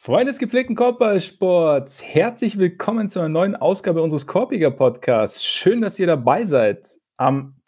Freunde des gepflegten Korbballsports, herzlich willkommen zu einer neuen Ausgabe unseres Korbiger Podcasts. Schön, dass ihr dabei seid. Am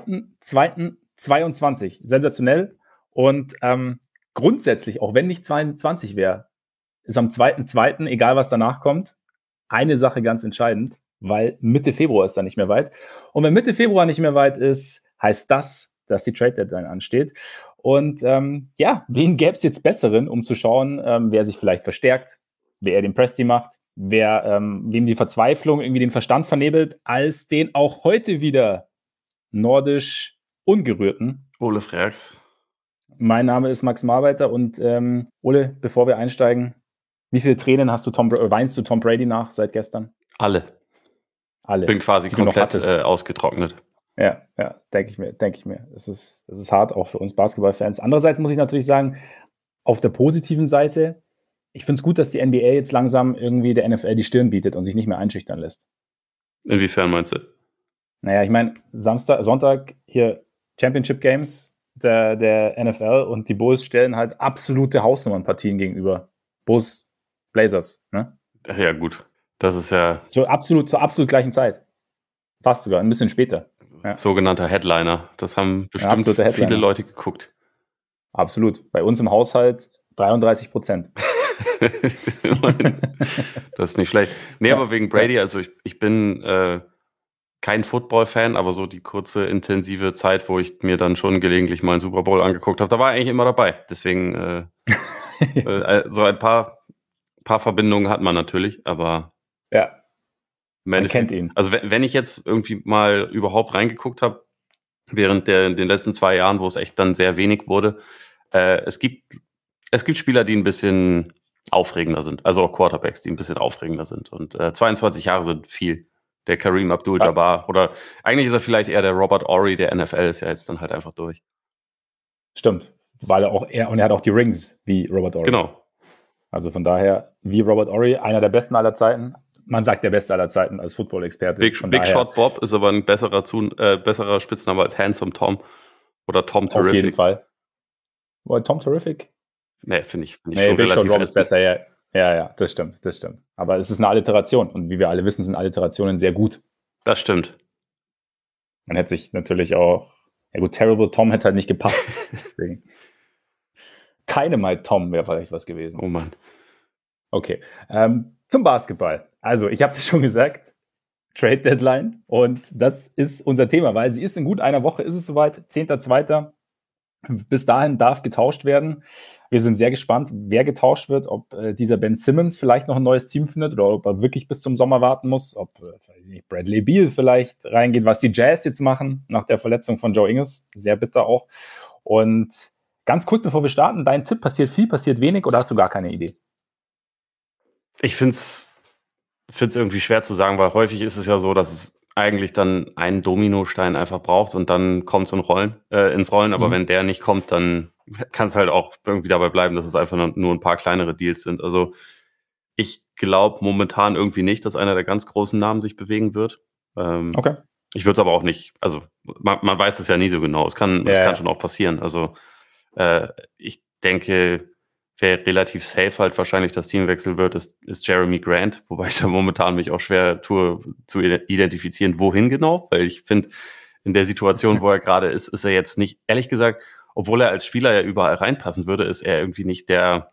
2.2.22. Sensationell. Und grundsätzlich, auch wenn nicht 22 wäre, ist am 2.2., egal was danach kommt, eine Sache ganz entscheidend, weil Mitte Februar ist da nicht mehr weit. Und wenn Mitte Februar nicht mehr weit ist, heißt das, dass die Trade Deadline ansteht. Und wen gäbe es jetzt Besseren, um zu schauen, wer sich vielleicht verstärkt, wer eher den Presti macht, wem die Verzweiflung irgendwie den Verstand vernebelt, als den auch heute wieder nordisch ungerührten Ole Freaks. Mein Name ist Max Marbeiter und Ole, bevor wir einsteigen, wie viele Tränen weinst du Tom Brady nach seit gestern? Alle. Bin quasi komplett ausgetrocknet. Ja, denke ich mir. Es ist hart, auch für uns Basketballfans. Andererseits muss ich natürlich sagen, auf der positiven Seite, ich finde es gut, dass die NBA jetzt langsam irgendwie der NFL die Stirn bietet und sich nicht mehr einschüchtern lässt. Inwiefern meinst du? Naja, ich meine, Sonntag hier Championship Games der NFL und die Bulls stellen halt absolute Hausnummernpartien gegenüber. Bulls, Blazers, ne? Ja, gut. Das ist ja... zur absolut gleichen Zeit. Fast sogar, ein bisschen später. Ja. Sogenannter Headliner. Das haben bestimmt viele Leute geguckt. Absolut. Bei uns im Haushalt 33%. Das ist nicht schlecht. Nee, aber wegen Brady, also ich bin kein Football-Fan, aber so die kurze, intensive Zeit, wo ich mir dann schon gelegentlich mal einen Super Bowl angeguckt habe, da war er eigentlich immer dabei. Deswegen so ein paar Verbindungen hat man natürlich, aber ja. Man kennt ihn. Also wenn ich jetzt irgendwie mal überhaupt reingeguckt habe, während den letzten 2 Jahren, wo es echt dann sehr wenig wurde, es gibt Spieler, die ein bisschen aufregender sind, also auch Quarterbacks, die ein bisschen aufregender sind. Und 22 Jahre sind viel. Der Kareem Abdul-Jabbar oder eigentlich ist er vielleicht eher der Robert Horry der NFL, ist ja jetzt dann halt einfach durch. Stimmt, weil und er hat auch die Rings wie Robert Horry. Genau. Also von daher, wie Robert Horry, einer der besten aller Zeiten. Man sagt der Beste aller Zeiten als Football-Experte. Big Shot Bob ist aber ein besserer Spitzname als Handsome Tom oder Tom Terrific. Auf jeden Fall. Tom Terrific? Nee, finde ich Big Shot Bob ist besser, ja, das stimmt. Aber es ist eine Alliteration und wie wir alle wissen, sind Alliterationen sehr gut. Das stimmt. Man hätte sich natürlich auch, Terrible Tom hätte halt nicht gepasst. Deswegen. Dynamite Tom wäre vielleicht was gewesen. Oh Mann. Okay, zum Basketball. Also, ich habe es ja schon gesagt, Trade Deadline und das ist unser Thema, weil sie ist in gut einer Woche, ist es soweit, 10.2. Bis dahin darf getauscht werden. Wir sind sehr gespannt, wer getauscht wird, ob dieser Ben Simmons vielleicht noch ein neues Team findet oder ob er wirklich bis zum Sommer warten muss, ob Bradley Beal vielleicht reingeht, was die Jazz jetzt machen nach der Verletzung von Joe Ingles. Sehr bitter auch. Und ganz kurz, bevor wir starten, dein Tipp, passiert viel, passiert wenig oder hast du gar keine Idee? Ich finde es irgendwie schwer zu sagen, weil häufig ist es ja so, dass es eigentlich dann einen Dominostein einfach braucht und dann kommt es ins Rollen. Aber wenn der nicht kommt, dann kann es halt auch irgendwie dabei bleiben, dass es einfach nur ein paar kleinere Deals sind. Also ich glaube momentan irgendwie nicht, dass einer der ganz großen Namen sich bewegen wird. Okay. Ich würde es aber auch nicht, also man weiß es ja nie so genau. Es kann schon auch passieren. Also ich denke, wer relativ safe halt wahrscheinlich das Team wechseln wird, ist Jeremy Grant, wobei ich da momentan mich auch schwer tue, zu identifizieren, wohin genau, weil ich finde, in der Situation, wo er gerade ist er jetzt nicht, ehrlich gesagt, obwohl er als Spieler ja überall reinpassen würde, ist er irgendwie nicht der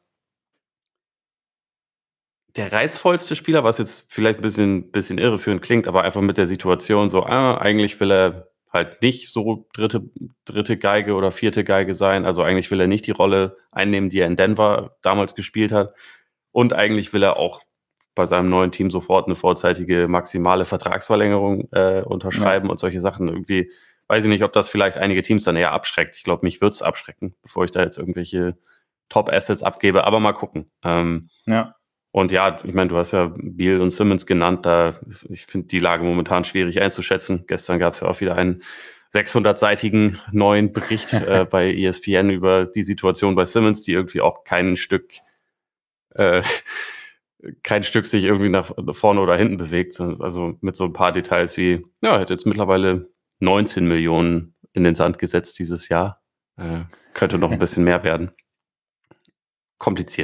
reizvollste Spieler, was jetzt vielleicht ein bisschen irreführend klingt, aber einfach mit der Situation so, eigentlich will er halt nicht so dritte Geige oder vierte Geige sein. Also eigentlich will er nicht die Rolle einnehmen, die er in Denver damals gespielt hat. Und eigentlich will er auch bei seinem neuen Team sofort eine vorzeitige maximale Vertragsverlängerung unterschreiben und solche Sachen. Irgendwie weiß ich nicht, ob das vielleicht einige Teams dann eher abschreckt. Ich glaube, mich würde es abschrecken, bevor ich da jetzt irgendwelche Top-Assets abgebe. Aber mal gucken. Und ja, ich meine, du hast ja Beal und Simmons genannt. Ich finde die Lage momentan schwierig einzuschätzen. Gestern gab es ja auch wieder einen 600-seitigen neuen Bericht bei ESPN über die Situation bei Simmons, die irgendwie auch kein Stück sich irgendwie nach vorne oder hinten bewegt. Also mit so ein paar Details wie, er hat jetzt mittlerweile 19 Millionen in den Sand gesetzt dieses Jahr. Könnte noch ein bisschen mehr werden. Kompliziert.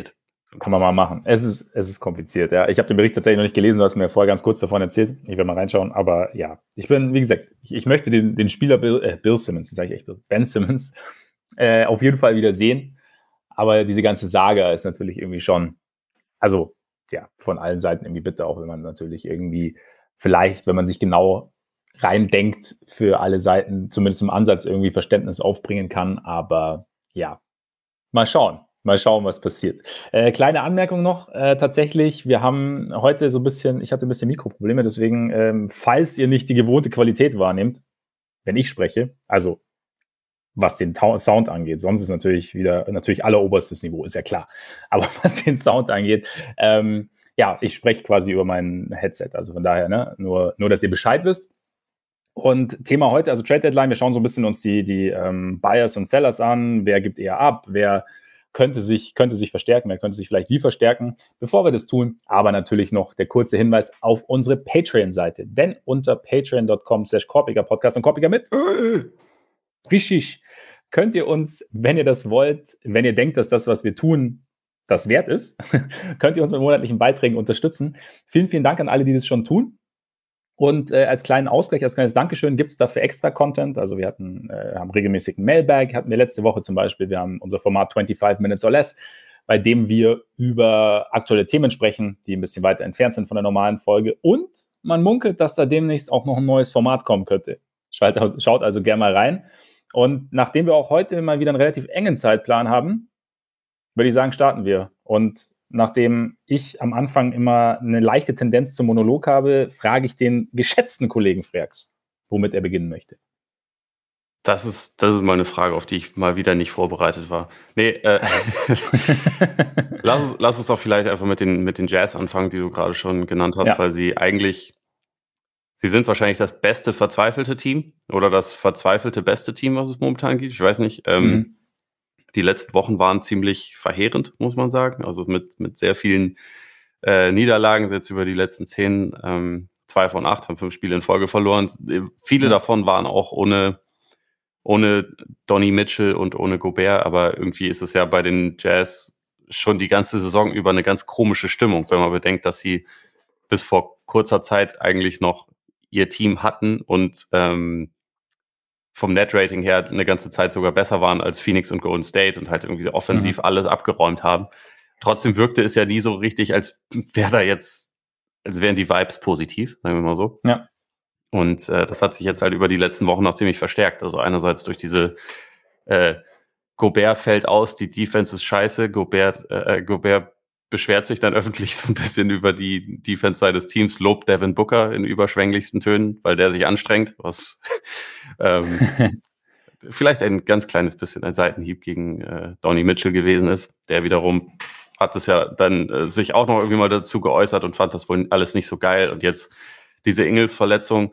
Kann man mal machen. Es ist kompliziert, ja. Ich habe den Bericht tatsächlich noch nicht gelesen, du hast mir vorher ganz kurz davon erzählt. Ich werde mal reinschauen, aber ja. Ich bin, wie gesagt, ich möchte den Spieler Bill Simmons, sage ich echt, Ben Simmons, auf jeden Fall wieder sehen. Aber diese ganze Saga ist natürlich irgendwie schon, also ja, von allen Seiten irgendwie bitter, auch wenn man natürlich irgendwie vielleicht, wenn man sich genau reindenkt, für alle Seiten zumindest im Ansatz irgendwie Verständnis aufbringen kann. Aber ja, mal schauen. Mal schauen, was passiert. Kleine Anmerkung noch, tatsächlich, wir haben heute so ein bisschen, ich hatte ein bisschen Mikroprobleme, deswegen, falls ihr nicht die gewohnte Qualität wahrnehmt, wenn ich spreche, also was den Sound angeht, sonst ist natürlich alleroberstes Niveau, ist ja klar. Aber was den Sound angeht, ja, ich spreche quasi über mein Headset, also von daher, ne, nur, dass ihr Bescheid wisst. Und Thema heute, also Trade Deadline, wir schauen so ein bisschen uns die Buyers und Sellers an, wer gibt eher ab, wer könnte sich verstärken, wer könnte sich vielleicht wie verstärken, bevor wir das tun. Aber natürlich noch der kurze Hinweis auf unsere Patreon-Seite. Denn unter patreon.com/korpiger-Podcast und Korpiger mit richtig könnt ihr uns, wenn ihr das wollt, wenn ihr denkt, dass das, was wir tun, das wert ist, könnt ihr uns mit monatlichen Beiträgen unterstützen. Vielen, vielen Dank an alle, die das schon tun. Und als kleinen Ausgleich, als kleines Dankeschön gibt es dafür extra Content. Also wir haben regelmäßig ein Mailbag, hatten wir letzte Woche zum Beispiel. Wir haben unser Format 25 Minutes or Less, bei dem wir über aktuelle Themen sprechen, die ein bisschen weiter entfernt sind von der normalen Folge. Und man munkelt, dass da demnächst auch noch ein neues Format kommen könnte. Schaut also gerne mal rein. Und nachdem wir auch heute mal wieder einen relativ engen Zeitplan haben, würde ich sagen, starten wir. Und nachdem ich am Anfang immer eine leichte Tendenz zum Monolog habe, frage ich den geschätzten Kollegen Freaks, womit er beginnen möchte. Das ist mal eine Frage, auf die ich mal wieder nicht vorbereitet war. Nee, lass uns doch vielleicht einfach mit den Jazz anfangen, die du gerade schon genannt hast, weil sie sind wahrscheinlich das beste verzweifelte Team oder das verzweifelte beste Team, was es momentan gibt. Ich weiß nicht. Die letzten Wochen waren ziemlich verheerend, muss man sagen. Also mit sehr vielen Niederlagen jetzt über die letzten 10, 2 von 8, haben 5 Spiele in Folge verloren. Viele davon waren auch ohne Donny Mitchell und ohne Gobert, aber irgendwie ist es ja bei den Jazz schon die ganze Saison über eine ganz komische Stimmung, wenn man bedenkt, dass sie bis vor kurzer Zeit eigentlich noch ihr Team hatten und vom Net-Rating her eine ganze Zeit sogar besser waren als Phoenix und Golden State und halt irgendwie offensiv alles abgeräumt haben. Trotzdem wirkte es ja nie so richtig, als wären die Vibes positiv, sagen wir mal so. Ja. Und das hat sich jetzt halt über die letzten Wochen noch ziemlich verstärkt. Also einerseits durch diese Gobert fällt aus, die Defense ist scheiße, Gobert beschwert sich dann öffentlich so ein bisschen über die Defense seines Teams, lobt Devin Booker in überschwänglichsten Tönen, weil der sich anstrengt, was vielleicht ein ganz kleines bisschen ein Seitenhieb gegen Donny Mitchell gewesen ist. Der wiederum hat es ja dann sich auch noch irgendwie mal dazu geäußert und fand das wohl alles nicht so geil. Und jetzt diese Ingles-Verletzung.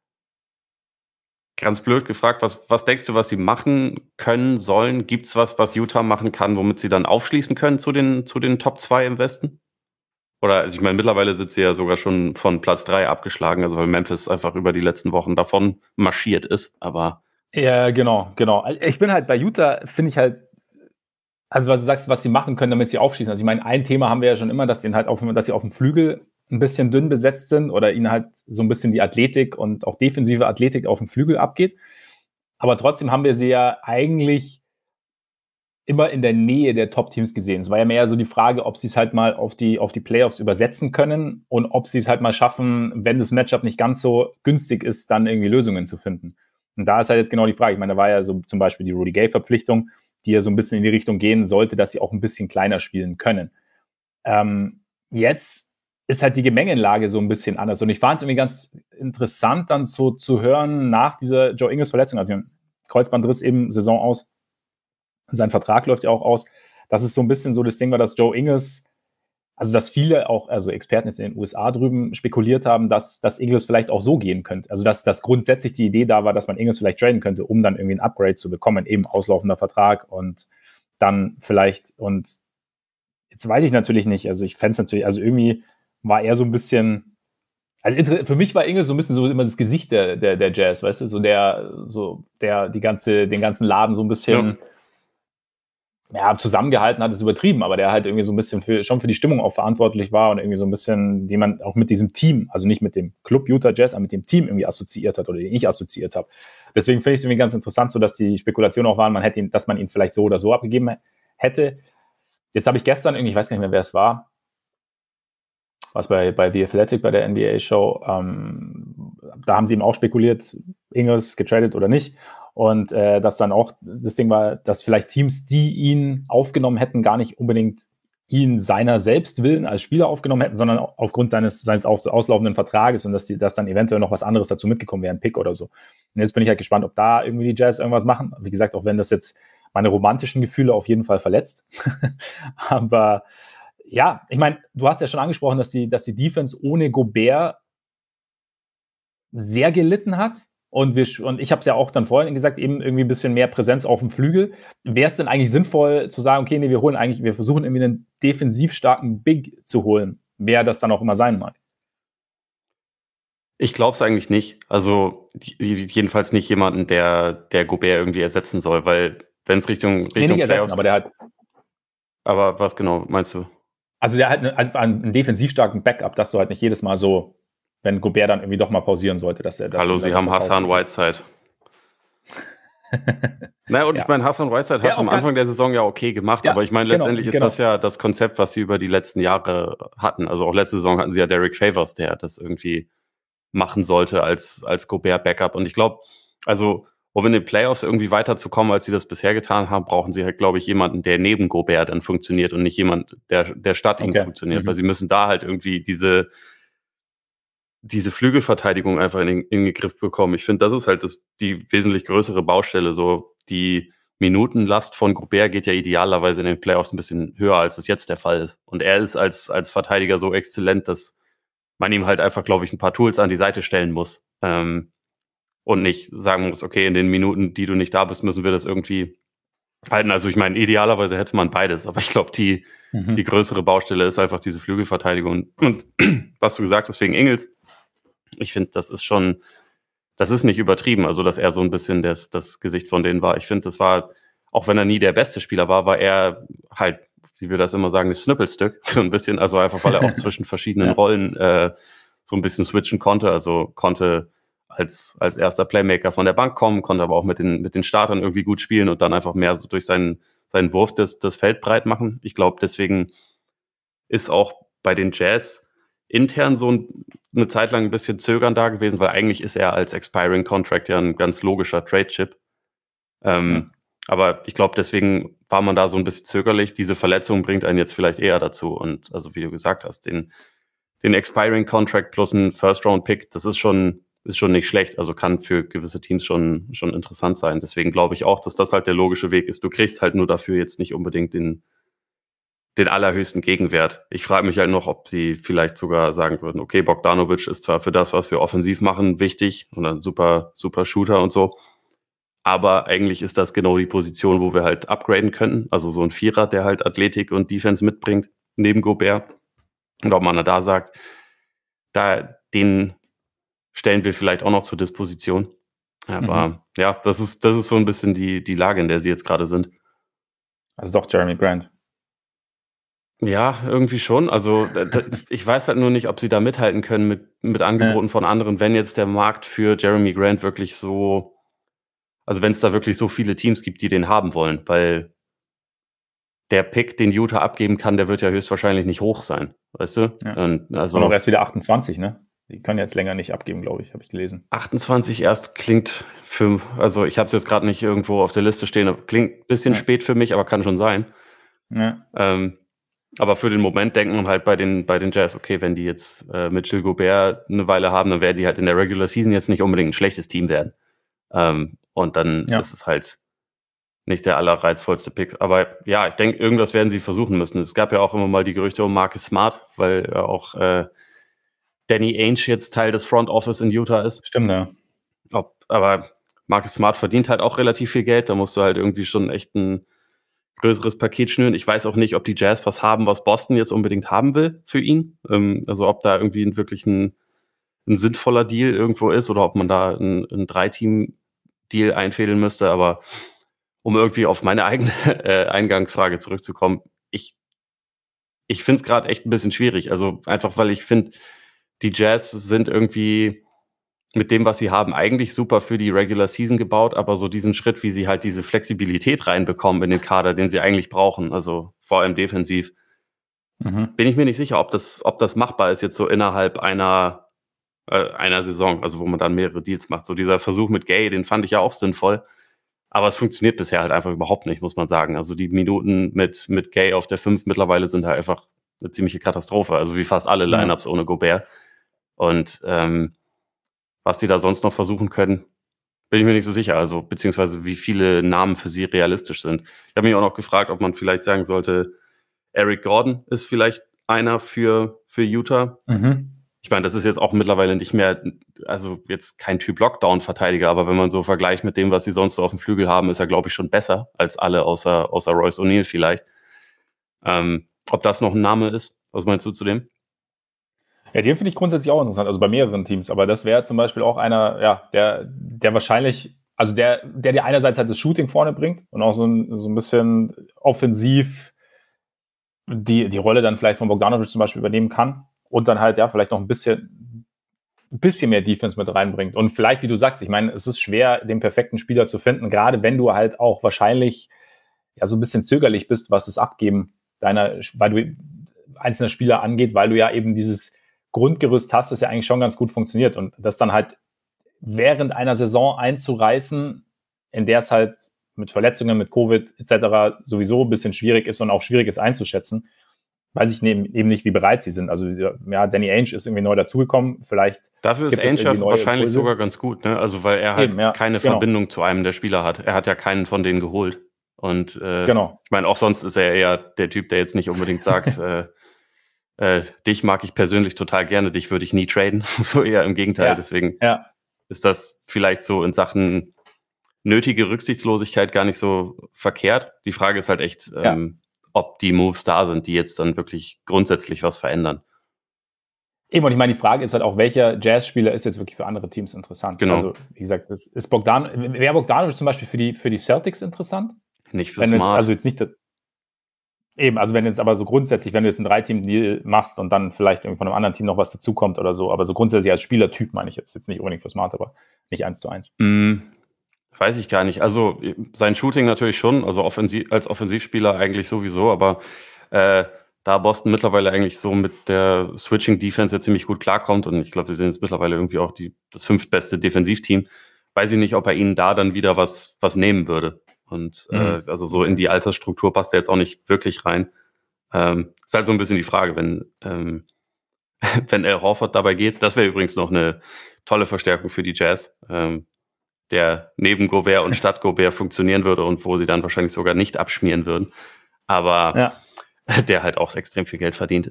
Ganz blöd gefragt, was denkst du, was sie machen können, sollen? Gibt's was Utah machen kann, womit sie dann aufschließen können zu den Top 2 im Westen? Oder, also ich meine, mittlerweile sind sie ja sogar schon von Platz 3 abgeschlagen, also weil Memphis einfach über die letzten Wochen davon marschiert ist, aber... Ja, genau. Ich bin halt bei Utah, finde ich halt, also was du sagst, was sie machen können, damit sie aufschließen. Also ich meine, ein Thema haben wir ja schon immer, dass sie auf dem Flügel ein bisschen dünn besetzt sind oder ihnen halt so ein bisschen die Athletik und auch defensive Athletik auf dem Flügel abgeht. Aber trotzdem haben wir sie ja eigentlich immer in der Nähe der Top-Teams gesehen. Es war ja mehr so die Frage, ob sie es halt mal auf die Playoffs übersetzen können und ob sie es halt mal schaffen, wenn das Matchup nicht ganz so günstig ist, dann irgendwie Lösungen zu finden. Und da ist halt jetzt genau die Frage. Ich meine, da war ja so zum Beispiel die Rudy Gay-Verpflichtung, die ja so ein bisschen in die Richtung gehen sollte, dass sie auch ein bisschen kleiner spielen können. Jetzt ist halt die Gemengenlage so ein bisschen anders. Und ich fand es irgendwie ganz interessant, dann so zu hören nach dieser Joe Ingles-Verletzung, also Kreuzbandriss eben Saison aus, sein Vertrag läuft ja auch aus, dass es so ein bisschen so das Ding war, dass Joe Ingles, also dass viele auch, also Experten jetzt in den USA drüben spekuliert haben, dass Ingles vielleicht auch so gehen könnte. Also dass grundsätzlich die Idee da war, dass man Ingles vielleicht traden könnte, um dann irgendwie ein Upgrade zu bekommen, eben auslaufender Vertrag und dann vielleicht, und jetzt weiß ich natürlich nicht, also ich fände es natürlich, also irgendwie war er so ein bisschen, also für mich war Ingles so ein bisschen so immer das Gesicht der Jazz, weißt du, den ganzen Laden so ein bisschen zusammengehalten hat, ist übertrieben, aber der halt irgendwie so ein bisschen schon für die Stimmung auch verantwortlich war und irgendwie so ein bisschen, den man auch mit diesem Team, also nicht mit dem Club Utah Jazz, aber mit dem Team irgendwie assoziiert hat oder den ich assoziiert habe. Deswegen finde ich es irgendwie ganz interessant, so dass die Spekulationen auch waren, dass man ihn vielleicht so oder so abgegeben hätte. Jetzt habe ich gestern irgendwie, ich weiß gar nicht mehr, wer es war, was bei The Athletic, bei der NBA-Show, da haben sie eben auch spekuliert, Ingles getradet oder nicht. Und dass dann auch das Ding war, dass vielleicht Teams, die ihn aufgenommen hätten, gar nicht unbedingt ihn seiner selbst willen als Spieler aufgenommen hätten, sondern aufgrund seines auslaufenden Vertrages und dass dann eventuell noch was anderes dazu mitgekommen wäre, ein Pick oder so. Und jetzt bin ich halt gespannt, ob da irgendwie die Jazz irgendwas machen. Wie gesagt, auch wenn das jetzt meine romantischen Gefühle auf jeden Fall verletzt. Aber ja, ich meine, du hast ja schon angesprochen, dass die Defense ohne Gobert sehr gelitten hat. Und ich habe es ja auch dann vorhin gesagt, eben irgendwie ein bisschen mehr Präsenz auf dem Flügel. Wäre es denn eigentlich sinnvoll zu sagen, okay, nee, wir versuchen irgendwie einen defensiv starken Big zu holen, wer das dann auch immer sein mag? Ich glaube es eigentlich nicht. Also jedenfalls nicht jemanden, der Gobert irgendwie ersetzen soll, weil wenn es Richtung nicht ersetzen, Playoffs, aber der hat. Aber was genau meinst du? Also der hat einen defensiv starken Backup, dass du halt nicht jedes Mal so, wenn Gobert dann irgendwie doch mal pausieren sollte, dass er das. Hallo, sie haben Hassan Whiteside. Naja, und ich meine, Hassan Whiteside hat es am Anfang der Saison ja okay gemacht, aber ich meine, letztendlich ist das ja das Konzept, was sie über die letzten Jahre hatten. Also auch letzte Saison hatten sie ja Derek Favors, der das irgendwie machen sollte als Gobert-Backup. Und ich glaube, also um in den Playoffs irgendwie weiterzukommen, als sie das bisher getan haben, brauchen sie halt, glaube ich, jemanden, der neben Gobert dann funktioniert und nicht jemand, der statt ihm funktioniert. Weil sie müssen da halt irgendwie diese Flügelverteidigung einfach in den Griff bekommen. Ich finde, das ist halt die wesentlich größere Baustelle. So die Minutenlast von Gobert geht ja idealerweise in den Playoffs ein bisschen höher, als es jetzt der Fall ist. Und er ist als Verteidiger so exzellent, dass man ihm halt einfach, glaube ich, ein paar Tools an die Seite stellen muss. Und nicht sagen muss, okay, in den Minuten, die du nicht da bist, müssen wir das irgendwie halten. Also ich meine, idealerweise hätte man beides, aber ich glaube, die größere Baustelle ist einfach diese Flügelverteidigung. Und was du gesagt hast wegen Ingles, ich finde, das ist nicht übertrieben, also dass er so ein bisschen das Gesicht von denen war. Ich finde, das war, auch wenn er nie der beste Spieler war er halt, wie wir das immer sagen, das Schnippelstück, so ein bisschen, also einfach, weil er auch zwischen verschiedenen Rollen so ein bisschen switchen konnte, also konnte als erster Playmaker von der Bank kommen, konnte aber auch mit den Startern irgendwie gut spielen und dann einfach mehr so durch seinen Wurf das Feld breit machen. Ich glaube, deswegen ist auch bei den Jazz intern so eine Zeit lang ein bisschen Zögern da gewesen, weil eigentlich ist er als Expiring Contract ja ein ganz logischer Trade-Chip. Aber ich glaube, deswegen war man da so ein bisschen zögerlich. Diese Verletzung bringt einen jetzt vielleicht eher dazu. Und also wie du gesagt hast, den Expiring Contract plus ein First-Round-Pick, das ist schon nicht schlecht. Also kann für gewisse Teams schon interessant sein. Deswegen glaube ich auch, dass das halt der logische Weg ist. Du kriegst halt nur dafür jetzt nicht unbedingt den allerhöchsten Gegenwert. Ich frage mich halt noch, ob sie vielleicht sogar sagen würden, okay, Bogdanovic ist zwar für das, was wir offensiv machen, wichtig und ein super, super Shooter und so, aber eigentlich ist das genau die Position, wo wir halt upgraden könnten. Also so ein Vierer, der halt Athletik und Defense mitbringt, neben Gobert. Und ob man da sagt, den stellen wir vielleicht auch noch zur Disposition. Aber ja, das ist so ein bisschen die Lage, in der sie jetzt gerade sind. Also doch Jeremy Grant. Ja, irgendwie schon. Also ich weiß halt nur nicht, ob sie da mithalten können mit Angeboten von anderen, wenn jetzt der Markt für Jeremy Grant wirklich so, also wenn es da wirklich so viele Teams gibt, die den haben wollen, weil der Pick, den Utah abgeben kann, der wird ja höchstwahrscheinlich nicht hoch sein, weißt du? Ja. Und also auch erst wieder 28, ne? Die können jetzt länger nicht abgeben, glaube ich, habe ich gelesen. 28 erst klingt also ich habe es jetzt gerade nicht irgendwo auf der Liste stehen, klingt ein bisschen spät für mich, aber kann schon sein. Ja. Aber für den Moment denkt man halt bei den Jazz, okay, wenn die jetzt Mitchell Gobert eine Weile haben, dann werden die halt in der Regular Season jetzt nicht unbedingt ein schlechtes Team werden. Und dann ist es halt nicht der allerreizvollste Pick. Aber ja, ich denke, irgendwas werden sie versuchen müssen. Es gab ja auch immer mal die Gerüchte um Marcus Smart, weil auch Danny Ainge jetzt Teil des Front Office in Utah ist. Stimmt, ja. Aber Marcus Smart verdient halt auch relativ viel Geld. Da musst du halt irgendwie schon echt ein größeres Paket schnüren. Ich weiß auch nicht, ob die Jazz was haben, was Boston jetzt unbedingt haben will für ihn. Also ob da irgendwie wirklich ein sinnvoller Deal irgendwo ist oder ob man da ein 3-Team-Deal einfädeln müsste. Aber um irgendwie auf meine eigene Eingangsfrage zurückzukommen, ich finde es gerade echt ein bisschen schwierig. Also einfach, weil ich finde, die Jazz sind irgendwie mit dem, was sie haben, eigentlich super für die Regular Season gebaut, aber so diesen Schritt, wie sie halt diese Flexibilität reinbekommen in den Kader, den sie eigentlich brauchen, also vor allem defensiv, bin ich mir nicht sicher, ob das machbar ist jetzt so innerhalb einer Saison, also wo man dann mehrere Deals macht. So dieser Versuch mit Gay, den fand ich ja auch sinnvoll, aber es funktioniert bisher halt einfach überhaupt nicht, muss man sagen. Also die Minuten mit Gay auf der 5 mittlerweile sind halt einfach eine ziemliche Katastrophe, also wie fast alle Lineups ohne Gobert. Und was die da sonst noch versuchen können, bin ich mir nicht so sicher. Also beziehungsweise wie viele Namen für sie realistisch sind. Ich habe mich auch noch gefragt, ob man vielleicht sagen sollte, Eric Gordon ist vielleicht einer für Utah. Ich meine, das ist jetzt auch mittlerweile nicht mehr, also jetzt kein Typ Lockdown-Verteidiger, aber wenn man so vergleicht mit dem, was sie sonst so auf dem Flügel haben, ist er, glaube ich, schon besser als alle außer Royce O'Neal vielleicht. Ob das noch ein Name ist? Was meinst du zu dem? Ja, den finde ich grundsätzlich auch interessant, also bei mehreren Teams, aber das wäre zum Beispiel auch einer, ja, der wahrscheinlich, also der dir einerseits halt das Shooting vorne bringt und auch so ein bisschen offensiv die Rolle dann vielleicht von Bogdanovic zum Beispiel übernehmen kann und dann halt, ja, vielleicht noch ein bisschen mehr Defense mit reinbringt. Und vielleicht, wie du sagst, ich meine, es ist schwer, den perfekten Spieler zu finden, gerade wenn du halt auch wahrscheinlich ja so ein bisschen zögerlich bist, was das Abgeben weil du einzelne Spieler angeht, weil du ja eben dieses Grundgerüst hast, das ja eigentlich schon ganz gut funktioniert. Und das dann halt während einer Saison einzureißen, in der es halt mit Verletzungen, mit Covid etc. sowieso ein bisschen schwierig ist und auch schwierig ist einzuschätzen, weiß ich eben nicht, wie bereit sie sind. Also ja, Danny Ainge ist irgendwie neu dazugekommen, vielleicht dafür ist Ainge wahrscheinlich sogar ganz gut, ne? Also weil er halt keine Verbindung zu einem der Spieler hat. Er hat ja keinen von denen geholt. Und ich meine, auch sonst ist er eher der Typ, der jetzt nicht unbedingt sagt, dich mag ich persönlich total gerne, dich würde ich nie traden. So eher im Gegenteil. Deswegen ist das vielleicht so in Sachen nötige Rücksichtslosigkeit gar nicht so verkehrt. Die Frage ist halt echt, ob die Moves da sind, die jetzt dann wirklich grundsätzlich was verändern. Eben, und ich meine, die Frage ist halt auch, welcher Jazzspieler ist jetzt wirklich für andere Teams interessant? Genau. Also, wie gesagt, wäre Bogdanovic zum Beispiel für die Celtics interessant? Nicht für Smart. Also jetzt nicht, eben, also wenn jetzt aber so grundsätzlich, wenn du jetzt ein 3-Team-Deal machst und dann vielleicht irgendwie von einem anderen Team noch was dazukommt oder so, aber so grundsätzlich als Spielertyp meine ich jetzt nicht unbedingt für Smart, aber nicht 1:1. Weiß ich gar nicht. Also sein Shooting natürlich schon, also als Offensivspieler eigentlich sowieso, aber da Boston mittlerweile eigentlich so mit der Switching-Defense ja ziemlich gut klarkommt und ich glaube, sie sind jetzt mittlerweile irgendwie auch das 5. beste Defensivteam, weiß ich nicht, ob er ihnen da dann wieder was nehmen würde. Und also so in die Altersstruktur passt er jetzt auch nicht wirklich rein. Ist halt so ein bisschen die Frage, wenn Al Horford dabei geht. Das wäre übrigens noch eine tolle Verstärkung für die Jazz, der neben Gobert und statt Gobert funktionieren würde und wo sie dann wahrscheinlich sogar nicht abschmieren würden. Aber der halt auch extrem viel Geld verdient.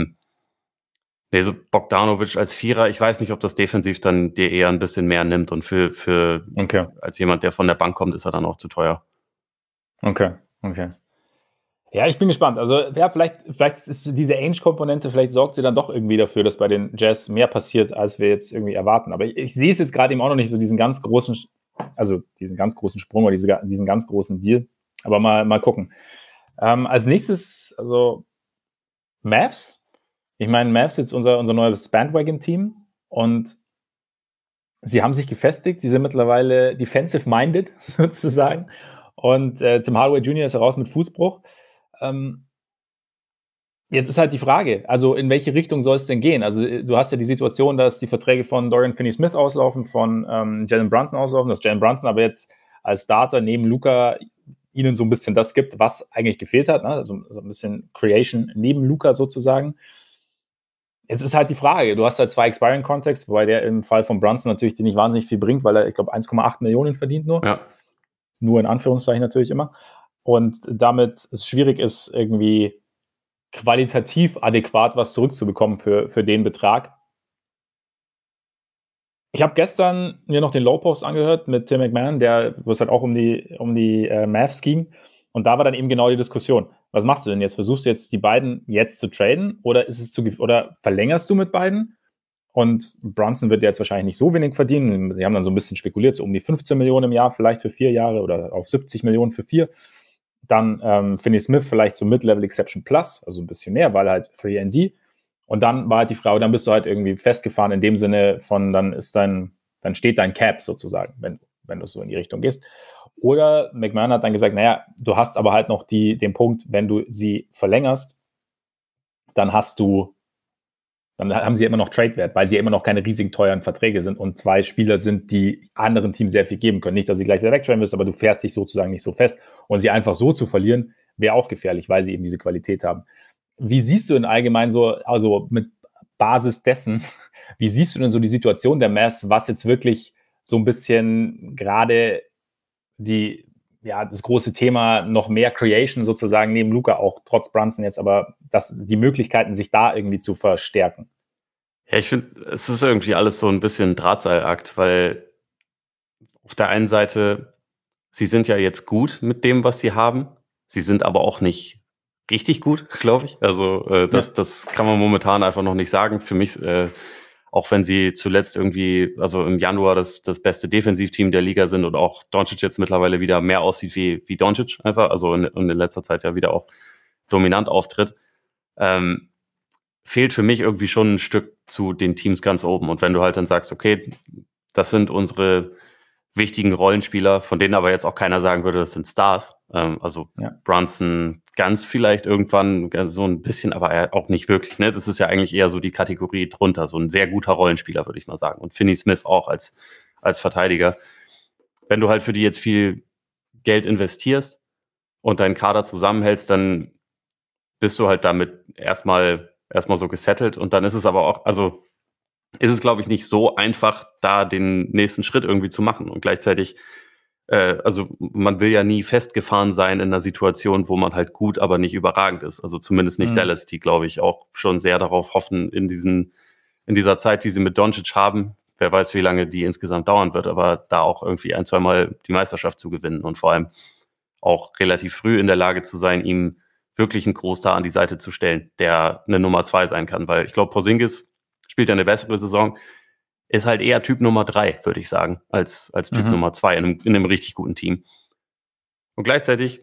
So Bogdanovic als Vierer, ich weiß nicht, ob das defensiv dann dir eher ein bisschen mehr nimmt und für als jemand, der von der Bank kommt, ist er dann auch zu teuer. Okay. Ja, ich bin gespannt. Also, ja, vielleicht ist diese Ainge-Komponente, vielleicht sorgt sie dann doch irgendwie dafür, dass bei den Jazz mehr passiert, als wir jetzt irgendwie erwarten. Aber ich sehe es jetzt gerade eben auch noch nicht so diesen ganz großen Sprung oder diesen ganz großen Deal. Aber mal gucken. Als nächstes, also Mavs. Ich meine, Mavs ist jetzt unser neues Bandwagon-Team und sie haben sich gefestigt. Sie sind mittlerweile defensive-minded, sozusagen. Und Tim Hardaway Jr. ist heraus mit Fußbruch. Jetzt ist halt die Frage, also in welche Richtung soll es denn gehen? Also du hast ja die Situation, dass die Verträge von Dorian Finney-Smith auslaufen, von Jalen Brunson auslaufen, dass Jalen Brunson aber jetzt als Starter neben Luka ihnen so ein bisschen das gibt, was eigentlich gefehlt hat, ne? Also so ein bisschen Creation neben Luka sozusagen. Jetzt ist halt die Frage, du hast halt 2 Expiring Contracts, wobei der im Fall von Brunson natürlich dir nicht wahnsinnig viel bringt, weil er, ich glaube, 1,8 Millionen verdient nur. Ja. Nur in Anführungszeichen natürlich immer. Und damit es schwierig ist, irgendwie qualitativ adäquat was zurückzubekommen für den Betrag. Ich habe gestern mir noch den Low Post angehört mit Tim McMahon, wo es halt auch um die Mavs ging. Und da war dann eben genau die Diskussion. Was machst du denn jetzt? Versuchst du jetzt die beiden jetzt zu traden oder oder verlängerst du mit beiden? Und Brunson wird jetzt wahrscheinlich nicht so wenig verdienen. Sie haben dann so ein bisschen spekuliert, so um die 15 Millionen im Jahr vielleicht für 4 Jahre oder auf 70 Millionen für 4. Dann Finney Smith vielleicht so Mid-Level Exception Plus, also ein bisschen mehr, weil halt 3&D. Und dann war halt die Frage, dann bist du halt irgendwie festgefahren in dem Sinne von, dann steht dein Cap sozusagen, wenn du so in die Richtung gehst. Oder McMahon hat dann gesagt, naja, du hast aber halt noch den Punkt, wenn du sie verlängerst, dann haben sie immer noch Trade-Wert, weil sie ja immer noch keine riesigen teuren Verträge sind und 2 Spieler sind, die anderen Teams sehr viel geben können. Nicht, dass sie gleich wieder wegtraden müssen, aber du fährst dich sozusagen nicht so fest. Und sie einfach so zu verlieren, wäre auch gefährlich, weil sie eben diese Qualität haben. Wie siehst du denn allgemein so, also mit Basis dessen, wie siehst du denn so die Situation der Mavs, was jetzt wirklich so ein bisschen gerade das große Thema noch mehr Creation sozusagen neben Luka, auch trotz Brunson jetzt, aber die Möglichkeiten, sich da irgendwie zu verstärken? Ja, ich finde, es ist irgendwie alles so ein bisschen Drahtseilakt, weil auf der einen Seite, sie sind ja jetzt gut mit dem, was sie haben. Sie sind aber auch nicht richtig gut, glaube ich. Also das kann man momentan einfach noch nicht sagen. Für mich, auch wenn sie zuletzt irgendwie, also im Januar das beste Defensivteam der Liga sind und auch Doncic jetzt mittlerweile wieder mehr aussieht wie Doncic einfach, also in letzter Zeit ja wieder auch dominant auftritt, fehlt für mich irgendwie schon ein Stück zu den Teams ganz oben. Und wenn du halt dann sagst, okay, das sind unsere wichtigen Rollenspieler, von denen aber jetzt auch keiner sagen würde, das sind Stars. Brunson ganz vielleicht irgendwann so ein bisschen, aber auch nicht wirklich. Ne? Das ist ja eigentlich eher so die Kategorie drunter, so ein sehr guter Rollenspieler, würde ich mal sagen. Und Finney Smith auch als Verteidiger. Wenn du halt für die jetzt viel Geld investierst und deinen Kader zusammenhältst, dann bist du halt damit erstmal so gesettelt. Und dann ist es aber auch, also ist es, glaube ich, nicht so einfach, da den nächsten Schritt irgendwie zu machen. Und gleichzeitig, also man will ja nie festgefahren sein in einer Situation, wo man halt gut, aber nicht überragend ist. Also zumindest nicht Dallas, die, glaube ich, auch schon sehr darauf hoffen, in dieser Zeit, die sie mit Doncic haben, wer weiß, wie lange die insgesamt dauern wird, aber da auch irgendwie 1-2 Mal die Meisterschaft zu gewinnen und vor allem auch relativ früh in der Lage zu sein, ihm wirklich einen Großstar an die Seite zu stellen, der eine Nummer 2 sein kann. Weil ich glaube, Porzingis spielt ja eine bessere Saison, ist halt eher Typ Nummer 3, würde ich sagen, als Typ Nummer 2 in einem richtig guten Team. Und gleichzeitig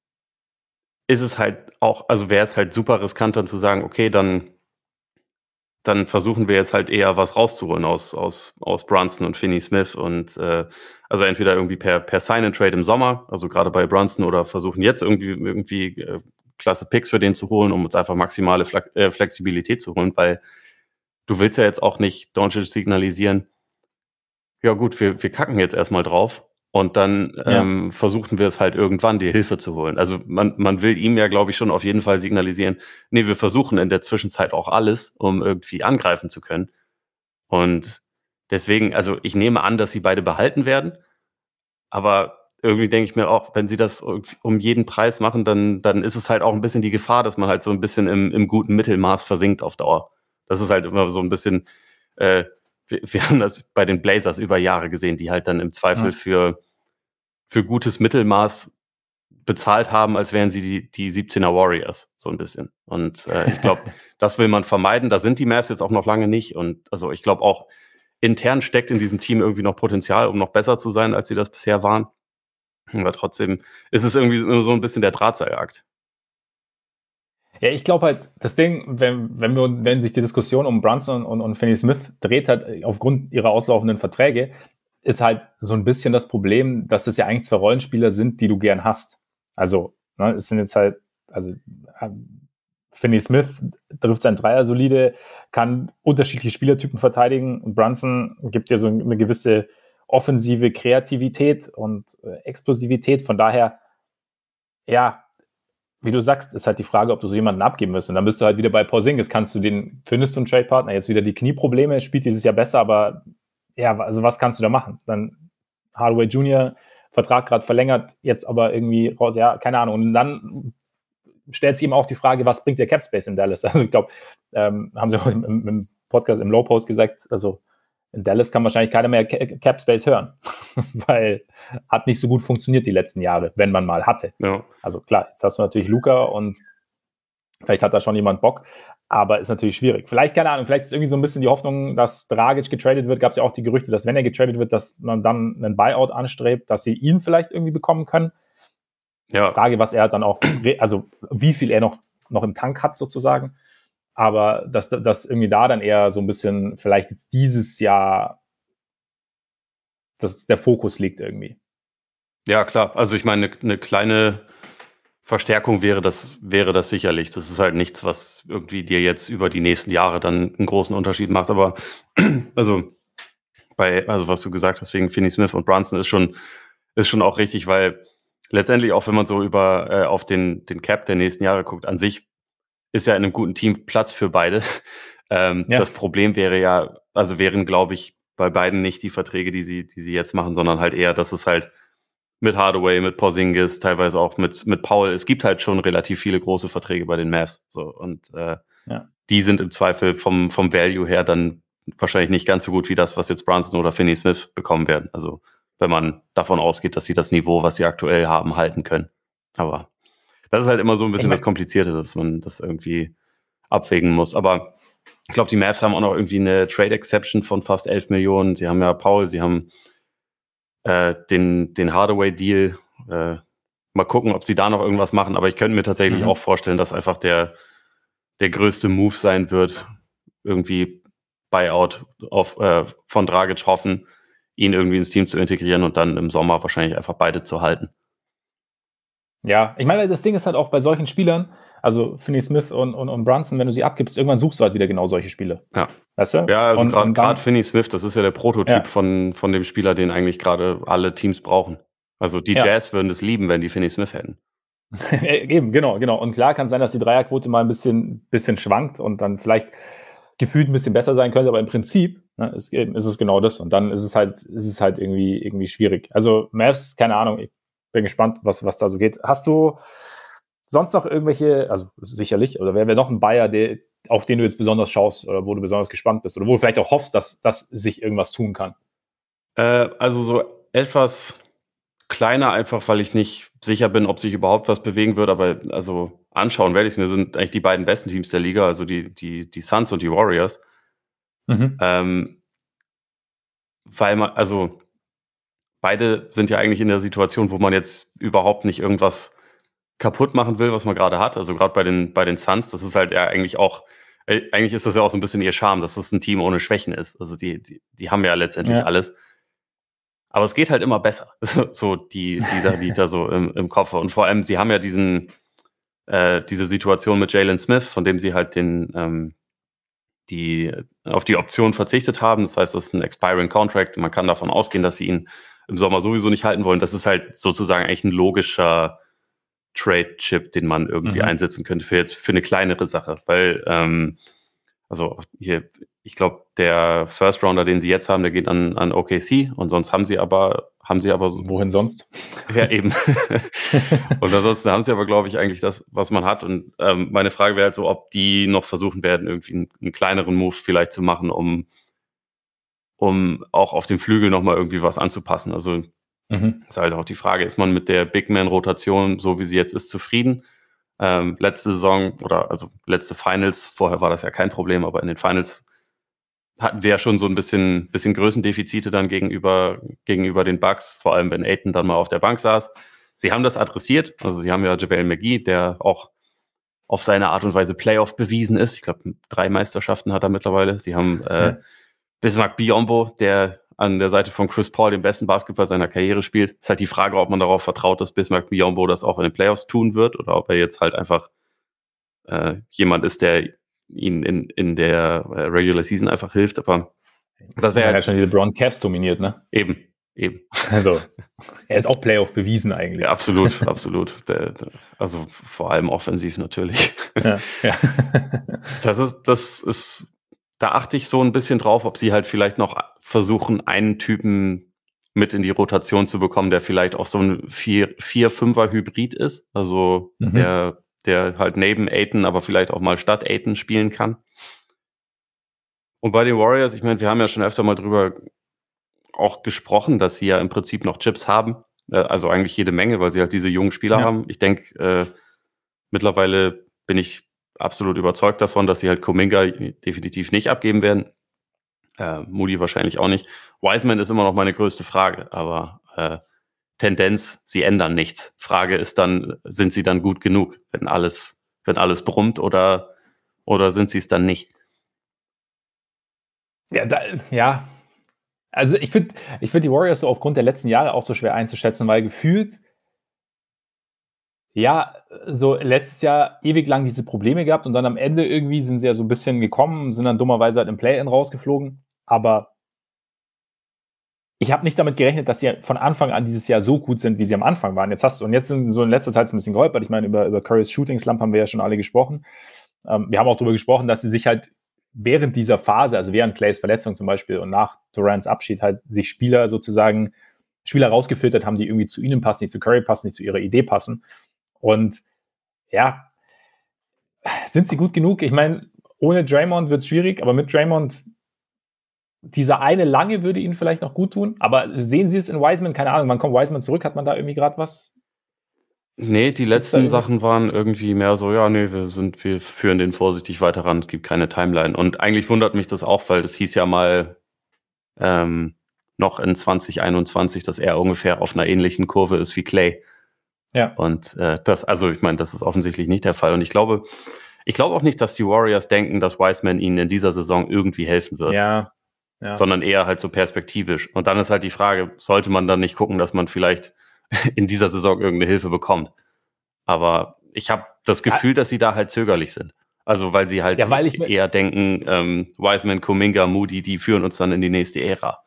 ist es halt auch, also wäre es halt super riskant, dann zu sagen, okay, dann versuchen wir jetzt halt eher was rauszuholen aus Brunson und Finney Smith und also entweder irgendwie per Sign-and-Trade im Sommer, also gerade bei Brunson, oder versuchen jetzt irgendwie klasse Picks für den zu holen, um uns einfach maximale Flexibilität zu holen, weil du willst ja jetzt auch nicht Doncic signalisieren, ja gut, wir kacken jetzt erstmal drauf und dann versuchen wir es halt irgendwann, dir Hilfe zu holen. Also man will ihm ja, glaube ich, schon auf jeden Fall signalisieren, nee, wir versuchen in der Zwischenzeit auch alles, um irgendwie angreifen zu können. Und deswegen, also ich nehme an, dass sie beide behalten werden, aber irgendwie denke ich mir auch, wenn sie das um jeden Preis machen, dann ist es halt auch ein bisschen die Gefahr, dass man halt so ein bisschen im guten Mittelmaß versinkt auf Dauer. Das ist halt immer so ein bisschen, wir haben das bei den Blazers über Jahre gesehen, die halt dann im Zweifel für gutes Mittelmaß bezahlt haben, als wären sie die 17er Warriors, so ein bisschen. Und ich glaube, das will man vermeiden. Da sind die Mavs jetzt auch noch lange nicht. Und also ich glaube auch, intern steckt in diesem Team irgendwie noch Potenzial, um noch besser zu sein, als sie das bisher waren. Aber trotzdem ist es irgendwie so ein bisschen der Drahtseilakt. Ja, ich glaube halt, das Ding, wenn sich die Diskussion um Brunson und Finney Smith dreht, halt aufgrund ihrer auslaufenden Verträge, ist halt so ein bisschen das Problem, dass es ja eigentlich 2 Rollenspieler sind, die du gern hast. Also, es sind jetzt halt, also Finney Smith trifft seinen Dreier solide, kann unterschiedliche Spielertypen verteidigen. Und Brunson gibt ja so eine gewisse offensive Kreativität und Explosivität. Von daher, ja, wie du sagst, ist halt die Frage, ob du so jemanden abgeben wirst. Und dann bist du halt wieder bei Porzingis. Findest du einen Trade-Partner? Jetzt wieder die Knieprobleme, spielt dieses Jahr besser, aber ja, also was kannst du da machen? Dann Hardaway Jr., Vertrag gerade verlängert, jetzt aber irgendwie raus, ja, keine Ahnung. Und dann stellt sich ihm auch die Frage, was bringt der Capspace in Dallas? Also ich glaube, haben sie auch im Podcast, im Low-Post gesagt, also in Dallas kann wahrscheinlich keiner mehr Capspace hören, weil hat nicht so gut funktioniert die letzten Jahre, wenn man mal hatte. Ja. Also klar, jetzt hast du natürlich Luka und vielleicht hat da schon jemand Bock, Aber ist natürlich schwierig. Vielleicht, keine Ahnung, vielleicht ist irgendwie so ein bisschen die Hoffnung, dass Dragic getradet wird. Gab es ja auch die Gerüchte, dass wenn er getradet wird, dass man dann einen Buyout anstrebt, dass sie ihn vielleicht irgendwie bekommen können. Ja. Frage, was er dann auch, also wie viel er noch im Tank hat sozusagen. Aber dass irgendwie da dann eher so ein bisschen vielleicht jetzt dieses Jahr dass der Fokus liegt irgendwie. Ja, klar. Also ich meine, eine kleine Verstärkung wäre das sicherlich. Das ist halt nichts, was irgendwie dir jetzt über die nächsten Jahre dann einen großen Unterschied macht. Aber also was du gesagt hast, wegen Finney Smith und Brunson ist schon auch richtig, weil letztendlich auch, wenn man so auf den Cap der nächsten Jahre guckt, an sich ist ja in einem guten Team Platz für beide. Das Problem wären, glaube ich, bei beiden nicht die Verträge, die sie jetzt machen, sondern halt eher, dass es halt mit Hardaway, mit Porzingis, teilweise auch mit Powell. Es gibt halt schon relativ viele große Verträge bei den Mavs. So, und die sind im Zweifel vom Value her dann wahrscheinlich nicht ganz so gut wie das, was jetzt Brunson oder Finney Smith bekommen werden. Also wenn man davon ausgeht, dass sie das Niveau, was sie aktuell haben, halten können. Aber das ist halt immer so ein bisschen das Komplizierte, dass man das irgendwie abwägen muss. Aber ich glaube, die Mavs haben auch noch irgendwie eine Trade Exception von fast 11 Millionen. Sie haben ja Powell, sie haben den Hardaway-Deal. Mal gucken, ob sie da noch irgendwas machen. Aber ich könnte mir tatsächlich auch vorstellen, dass einfach der größte Move sein wird, irgendwie Buyout von Dragic hoffen, ihn irgendwie ins Team zu integrieren und dann im Sommer wahrscheinlich einfach beide zu halten. Ja, ich meine, das Ding ist halt auch bei solchen Spielern, also Finney Smith und Brunson, wenn du sie abgibst, irgendwann suchst du halt wieder genau solche Spiele. Ja. Weißt du? Ja, also gerade Finney Smith, das ist ja der Prototyp von dem Spieler, den eigentlich gerade alle Teams brauchen. Also die Jazz würden es lieben, wenn die Finney Smith hätten. Eben, genau. Und klar kann es sein, dass die Dreierquote mal ein bisschen schwankt und dann vielleicht gefühlt ein bisschen besser sein könnte, aber im Prinzip ist es genau das. Und dann ist es halt irgendwie schwierig. Also Mavs, keine Ahnung, ich bin gespannt, was da so geht. Hast du sonst noch irgendwelche, also sicherlich, oder wer noch ein Buyer, auf den du jetzt besonders schaust oder wo du besonders gespannt bist oder wo du vielleicht auch hoffst, dass sich irgendwas tun kann? Also so etwas kleiner, einfach weil ich nicht sicher bin, ob sich überhaupt was bewegen wird, aber also anschauen werde ich es mir, sind eigentlich die beiden besten Teams der Liga, also die Suns und die Warriors. Weil also beide sind ja eigentlich in der Situation, wo man jetzt überhaupt nicht irgendwas kaputt machen will, was man gerade hat. Also gerade bei den Suns, das ist halt ja eigentlich ist das ja auch so ein bisschen ihr Charme, dass es ein Team ohne Schwächen ist. Also die haben ja letztendlich alles. Aber es geht halt immer besser. So die Sache, die ich da so im Kopf habe. Und vor allem, sie haben ja diese Situation mit Jalen Smith, von dem sie halt auf die Option verzichtet haben. Das heißt, das ist ein expiring Contract. Man kann davon ausgehen, dass sie ihn im Sommer sowieso nicht halten wollen. Das ist halt sozusagen eigentlich ein logischer Trade-Chip, den man irgendwie einsetzen könnte für eine kleinere Sache. Weil, also hier, ich glaube, der First Rounder, den sie jetzt haben, der geht an OKC und sonst haben sie aber so. Wohin sonst? Ja, eben. Und ansonsten haben sie aber, glaube ich, eigentlich das, was man hat. Und meine Frage wäre halt so, ob die noch versuchen werden, irgendwie einen kleineren Move vielleicht zu machen, um auch auf dem Flügel nochmal irgendwie was anzupassen. Also ist halt auch die Frage, ist man mit der Big Man-Rotation, so wie sie jetzt ist, zufrieden? Letzte Saison oder also letzte Finals, vorher war das ja kein Problem, aber in den Finals hatten sie ja schon so ein bisschen Größendefizite dann gegenüber den Bucks, vor allem wenn Ayton dann mal auf der Bank saß. Sie haben das adressiert, also sie haben ja JaVale McGee, der auch auf seine Art und Weise Playoff bewiesen ist. Ich glaube, 3 Meisterschaften hat er mittlerweile. Sie haben Bismack Biyombo, der an der Seite von Chris Paul den besten Basketball seiner Karriere spielt. Ist halt die Frage, ob man darauf vertraut, dass Bismack Biyombo das auch in den Playoffs tun wird oder ob er jetzt halt einfach jemand ist, der ihn in der Regular Season einfach hilft. Aber das wäre halt schon die LeBron Cavs dominiert, ne? Eben. Also, er ist auch Playoff bewiesen eigentlich. Ja, absolut. Also vor allem offensiv natürlich. Ja. Das ist, da achte ich so ein bisschen drauf, ob sie halt vielleicht noch versuchen, einen Typen mit in die Rotation zu bekommen, der vielleicht auch so ein 4-5er Hybrid ist. Also der halt neben Ayton, aber vielleicht auch mal statt Ayton spielen kann. Und bei den Warriors, ich meine, wir haben ja schon öfter mal drüber auch gesprochen, dass sie ja im Prinzip noch Chips haben. Also eigentlich jede Menge, weil sie halt diese jungen Spieler haben. Ich denke, mittlerweile bin ich absolut überzeugt davon, dass sie halt Kuminga definitiv nicht abgeben werden. Moody wahrscheinlich auch nicht. Wiseman ist immer noch meine größte Frage, aber Tendenz, sie ändern nichts. Frage ist dann, sind sie dann gut genug, wenn alles brummt, oder sind sie es dann nicht? Ja. Also ich finde die Warriors so aufgrund der letzten Jahre auch so schwer einzuschätzen, weil gefühlt, ja, so letztes Jahr ewig lang diese Probleme gehabt und dann am Ende irgendwie sind sie ja so ein bisschen gekommen, sind dann dummerweise halt im Play-In rausgeflogen. Aber ich habe nicht damit gerechnet, dass sie von Anfang an dieses Jahr so gut sind, wie sie am Anfang waren. Jetzt sind so in letzter Zeit ein bisschen geholpert. Ich meine, über Currys Shooting Slump haben wir ja schon alle gesprochen. Wir haben auch darüber gesprochen, dass sie sich halt während dieser Phase, also während Clays Verletzung zum Beispiel und nach Durants Abschied, halt sich Spieler rausgefiltert haben, die irgendwie zu ihnen passen, die zu Curry passen, die zu ihrer Idee passen. Und ja, sind sie gut genug? Ich meine, ohne Draymond wird es schwierig, aber mit Draymond, dieser eine lange würde ihnen vielleicht noch gut tun. Aber sehen Sie es in Wiseman? Keine Ahnung, wann kommt Wiseman zurück? Hat man da irgendwie gerade was? Nee, die letzten Sachen waren irgendwie mehr so, ja, nee, wir führen den vorsichtig weiter ran, es gibt keine Timeline. Und eigentlich wundert mich das auch, weil das hieß ja mal noch in 2021, dass er ungefähr auf einer ähnlichen Kurve ist wie Clay. Ja. Und das ist offensichtlich nicht der Fall. Und ich glaube auch nicht, dass die Warriors denken, dass Wiseman ihnen in dieser Saison irgendwie helfen wird. Ja. Sondern eher halt so perspektivisch. Und dann ist halt die Frage, sollte man dann nicht gucken, dass man vielleicht in dieser Saison irgendeine Hilfe bekommt? Aber ich habe das Gefühl, dass sie da halt zögerlich sind. Also weil sie halt eher denken, Wiseman, Kuminga, Moody, die führen uns dann in die nächste Ära.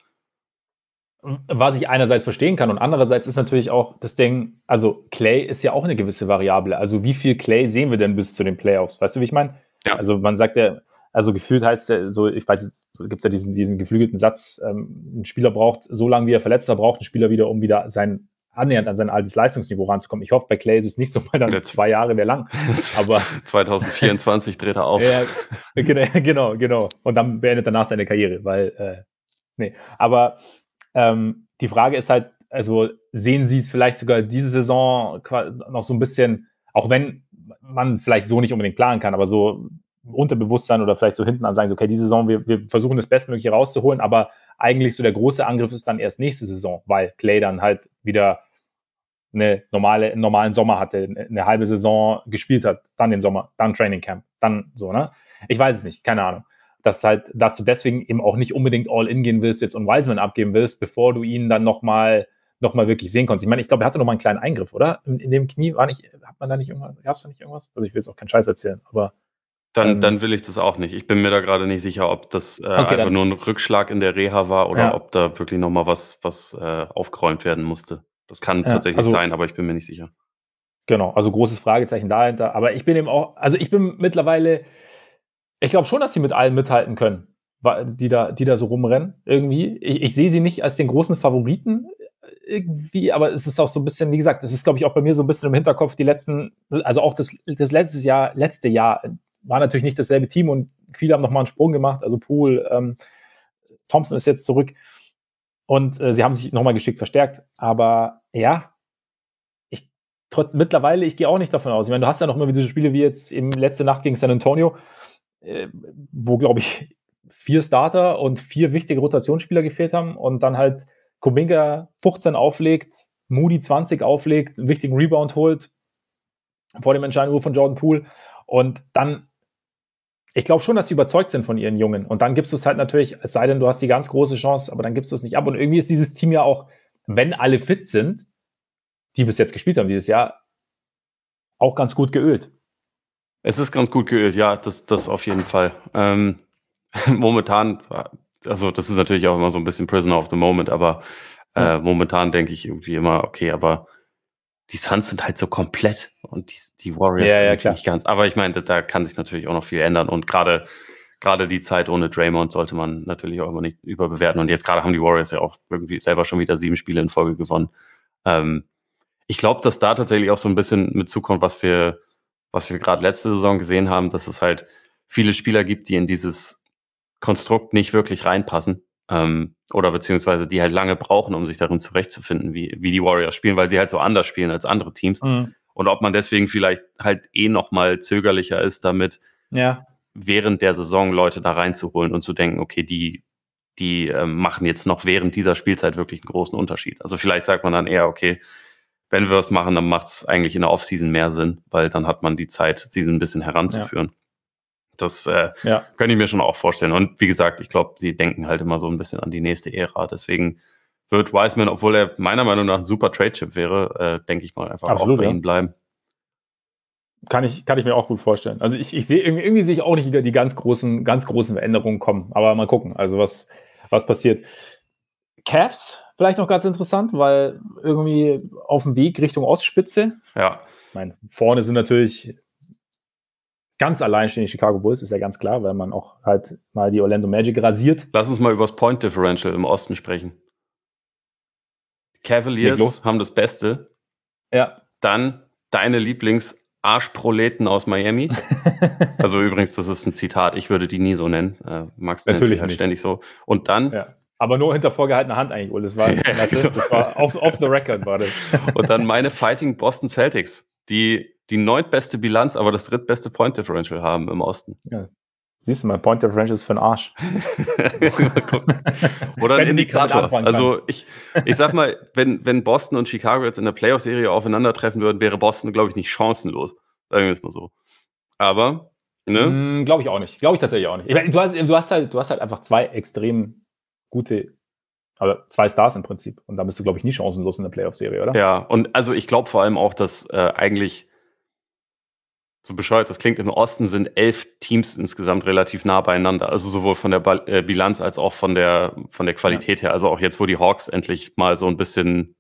Was ich einerseits verstehen kann und andererseits ist natürlich auch das Ding, also Clay ist ja auch eine gewisse Variable. Also wie viel Clay sehen wir denn bis zu den Playoffs? Weißt du, wie ich meine? Ja. Also man sagt ja, also gefühlt heißt ja so, ich weiß jetzt, gibt es ja diesen geflügelten Satz, ein Spieler braucht so lange, wie er verletzt war, braucht ein Spieler wieder, um wieder annähernd an sein altes Leistungsniveau ranzukommen. Ich hoffe, bei Clay ist es nicht so, weil dann 2 Jahre wäre lang. Aber 2024 dreht er auf. Ja, genau. Und dann beendet danach seine Karriere, weil, Aber die Frage ist halt, also sehen Sie es vielleicht sogar diese Saison noch so ein bisschen, auch wenn man vielleicht so nicht unbedingt planen kann, aber so Unterbewusstsein oder vielleicht so hinten an sagen, so, okay, diese Saison, wir versuchen das Bestmögliche rauszuholen, aber eigentlich so der große Angriff ist dann erst nächste Saison, weil Clay dann halt wieder einen normalen Sommer hatte, eine halbe Saison gespielt hat, dann den Sommer, dann Training Camp, dann so, ne? Ich weiß es nicht, keine Ahnung. Dass du deswegen eben auch nicht unbedingt All-In gehen willst jetzt und Wiseman abgeben willst, bevor du ihn dann noch mal wirklich sehen konntest. Ich meine, ich glaube, er hatte noch mal einen kleinen Eingriff, oder? In dem Knie gab es da nicht irgendwas? Also ich will jetzt auch keinen Scheiß erzählen, aber dann will ich das auch nicht. Ich bin mir da gerade nicht sicher, ob das einfach nur ein Rückschlag in der Reha war oder ob da wirklich noch mal was aufgeräumt werden musste. Das kann tatsächlich sein, aber ich bin mir nicht sicher. Genau, also großes Fragezeichen dahinter. Aber ich bin eben auch, also ich bin mittlerweile, ich glaube schon, dass sie mit allen mithalten können, die da so rumrennen irgendwie. Ich sehe sie nicht als den großen Favoriten irgendwie, aber es ist auch so ein bisschen, wie gesagt, es ist, glaube ich, auch bei mir so ein bisschen im Hinterkopf, also auch das letzte Jahr war natürlich nicht dasselbe Team und viele haben nochmal einen Sprung gemacht, also Poole, Thompson ist jetzt zurück und sie haben sich nochmal geschickt verstärkt, aber ja, mittlerweile, ich gehe auch nicht davon aus. Ich meine, du hast ja noch immer diese Spiele wie jetzt im letzte Nacht gegen San Antonio, wo, glaube ich, 4 Starter und 4 wichtige Rotationsspieler gefehlt haben und dann halt Kuminga 15 auflegt, Moody 20 auflegt, einen wichtigen Rebound holt vor dem entscheidenden Wurf von Jordan Poole und dann, ich glaube schon, dass sie überzeugt sind von ihren Jungen und dann gibst du es halt natürlich, es sei denn, du hast die ganz große Chance, aber dann gibst du es nicht ab und irgendwie ist dieses Team ja auch, wenn alle fit sind, die bis jetzt gespielt haben dieses Jahr, auch ganz gut geölt. Es ist ganz gut geölt, ja, das auf jeden Fall. Momentan, also das ist natürlich auch immer so ein bisschen Prisoner of the Moment, aber momentan denke ich irgendwie immer, okay, aber die Suns sind halt so komplett und die Warriors irgendwie nicht ganz. Aber ich meine, da kann sich natürlich auch noch viel ändern und gerade die Zeit ohne Draymond sollte man natürlich auch immer nicht überbewerten. Und jetzt gerade haben die Warriors ja auch irgendwie selber schon wieder 7 Spiele in Folge gewonnen. Ich glaube, dass da tatsächlich auch so ein bisschen mit zukommt, was wir gerade letzte Saison gesehen haben, dass es halt viele Spieler gibt, die in dieses Konstrukt nicht wirklich reinpassen oder beziehungsweise die halt lange brauchen, um sich darin zurechtzufinden, wie die Warriors spielen, weil sie halt so anders spielen als andere Teams. Und Und ob man deswegen vielleicht halt noch mal zögerlicher ist, damit während der Saison Leute da reinzuholen und zu denken, okay, die machen jetzt noch während dieser Spielzeit wirklich einen großen Unterschied. Also vielleicht sagt man dann eher, okay, wenn wir es machen, dann macht es eigentlich in der Offseason mehr Sinn, weil dann hat man die Zeit, sie ein bisschen heranzuführen. Das kann ich mir schon auch vorstellen. Und wie gesagt, ich glaube, sie denken halt immer so ein bisschen an die nächste Ära. Deswegen wird Wiseman, obwohl er meiner Meinung nach ein super Trade-Chip wäre, denke ich mal, einfach Absolut, auch bei ihnen bleiben. Kann ich mir auch gut vorstellen. Also ich sehe irgendwie sehe ich auch nicht die ganz großen Veränderungen kommen. Aber mal gucken, also was passiert. Cavs vielleicht noch ganz interessant, weil irgendwie auf dem Weg Richtung Ostspitze. Ja. Ich meine, vorne sind natürlich ganz allein stehen die Chicago Bulls, ist ja ganz klar, weil man auch halt mal die Orlando Magic rasiert. Lass uns mal über das Point Differential im Osten sprechen. Cavaliers haben das Beste. Ja. Dann deine Lieblings-Arschproleten aus Miami. Also übrigens, das ist ein Zitat, ich würde die nie so nennen. Max nennt sie halt ständig so. Und dann... Ja. Aber nur hinter vorgehaltener Hand eigentlich, Uli. Das war off the record, war das. Und dann meine Fighting Boston Celtics, die 9. Bilanz, aber das 3. Point Differential haben im Osten. Ja. Siehst du, mein Point Differential ist für den Arsch. Oder ein Indikator. Also ich sag mal, wenn Boston und Chicago jetzt in der Playoff-Serie aufeinandertreffen würden, wäre Boston, glaube ich, nicht chancenlos. Sagen wir es mal so. Aber, ne? Glaube ich auch nicht. Glaube ich tatsächlich auch nicht. Ich meine, du hast halt einfach zwei extrem gute, aber 2 Stars im Prinzip. Und da bist du, glaube ich, nie chancenlos in der Playoff-Serie, oder? Ja, und also ich glaube vor allem auch, dass eigentlich so bescheuert, das klingt, im Osten sind 11 Teams insgesamt relativ nah beieinander. Also sowohl von der Bilanz als auch von der Qualität her. Also auch jetzt, wo die Hawks endlich mal so ein bisschen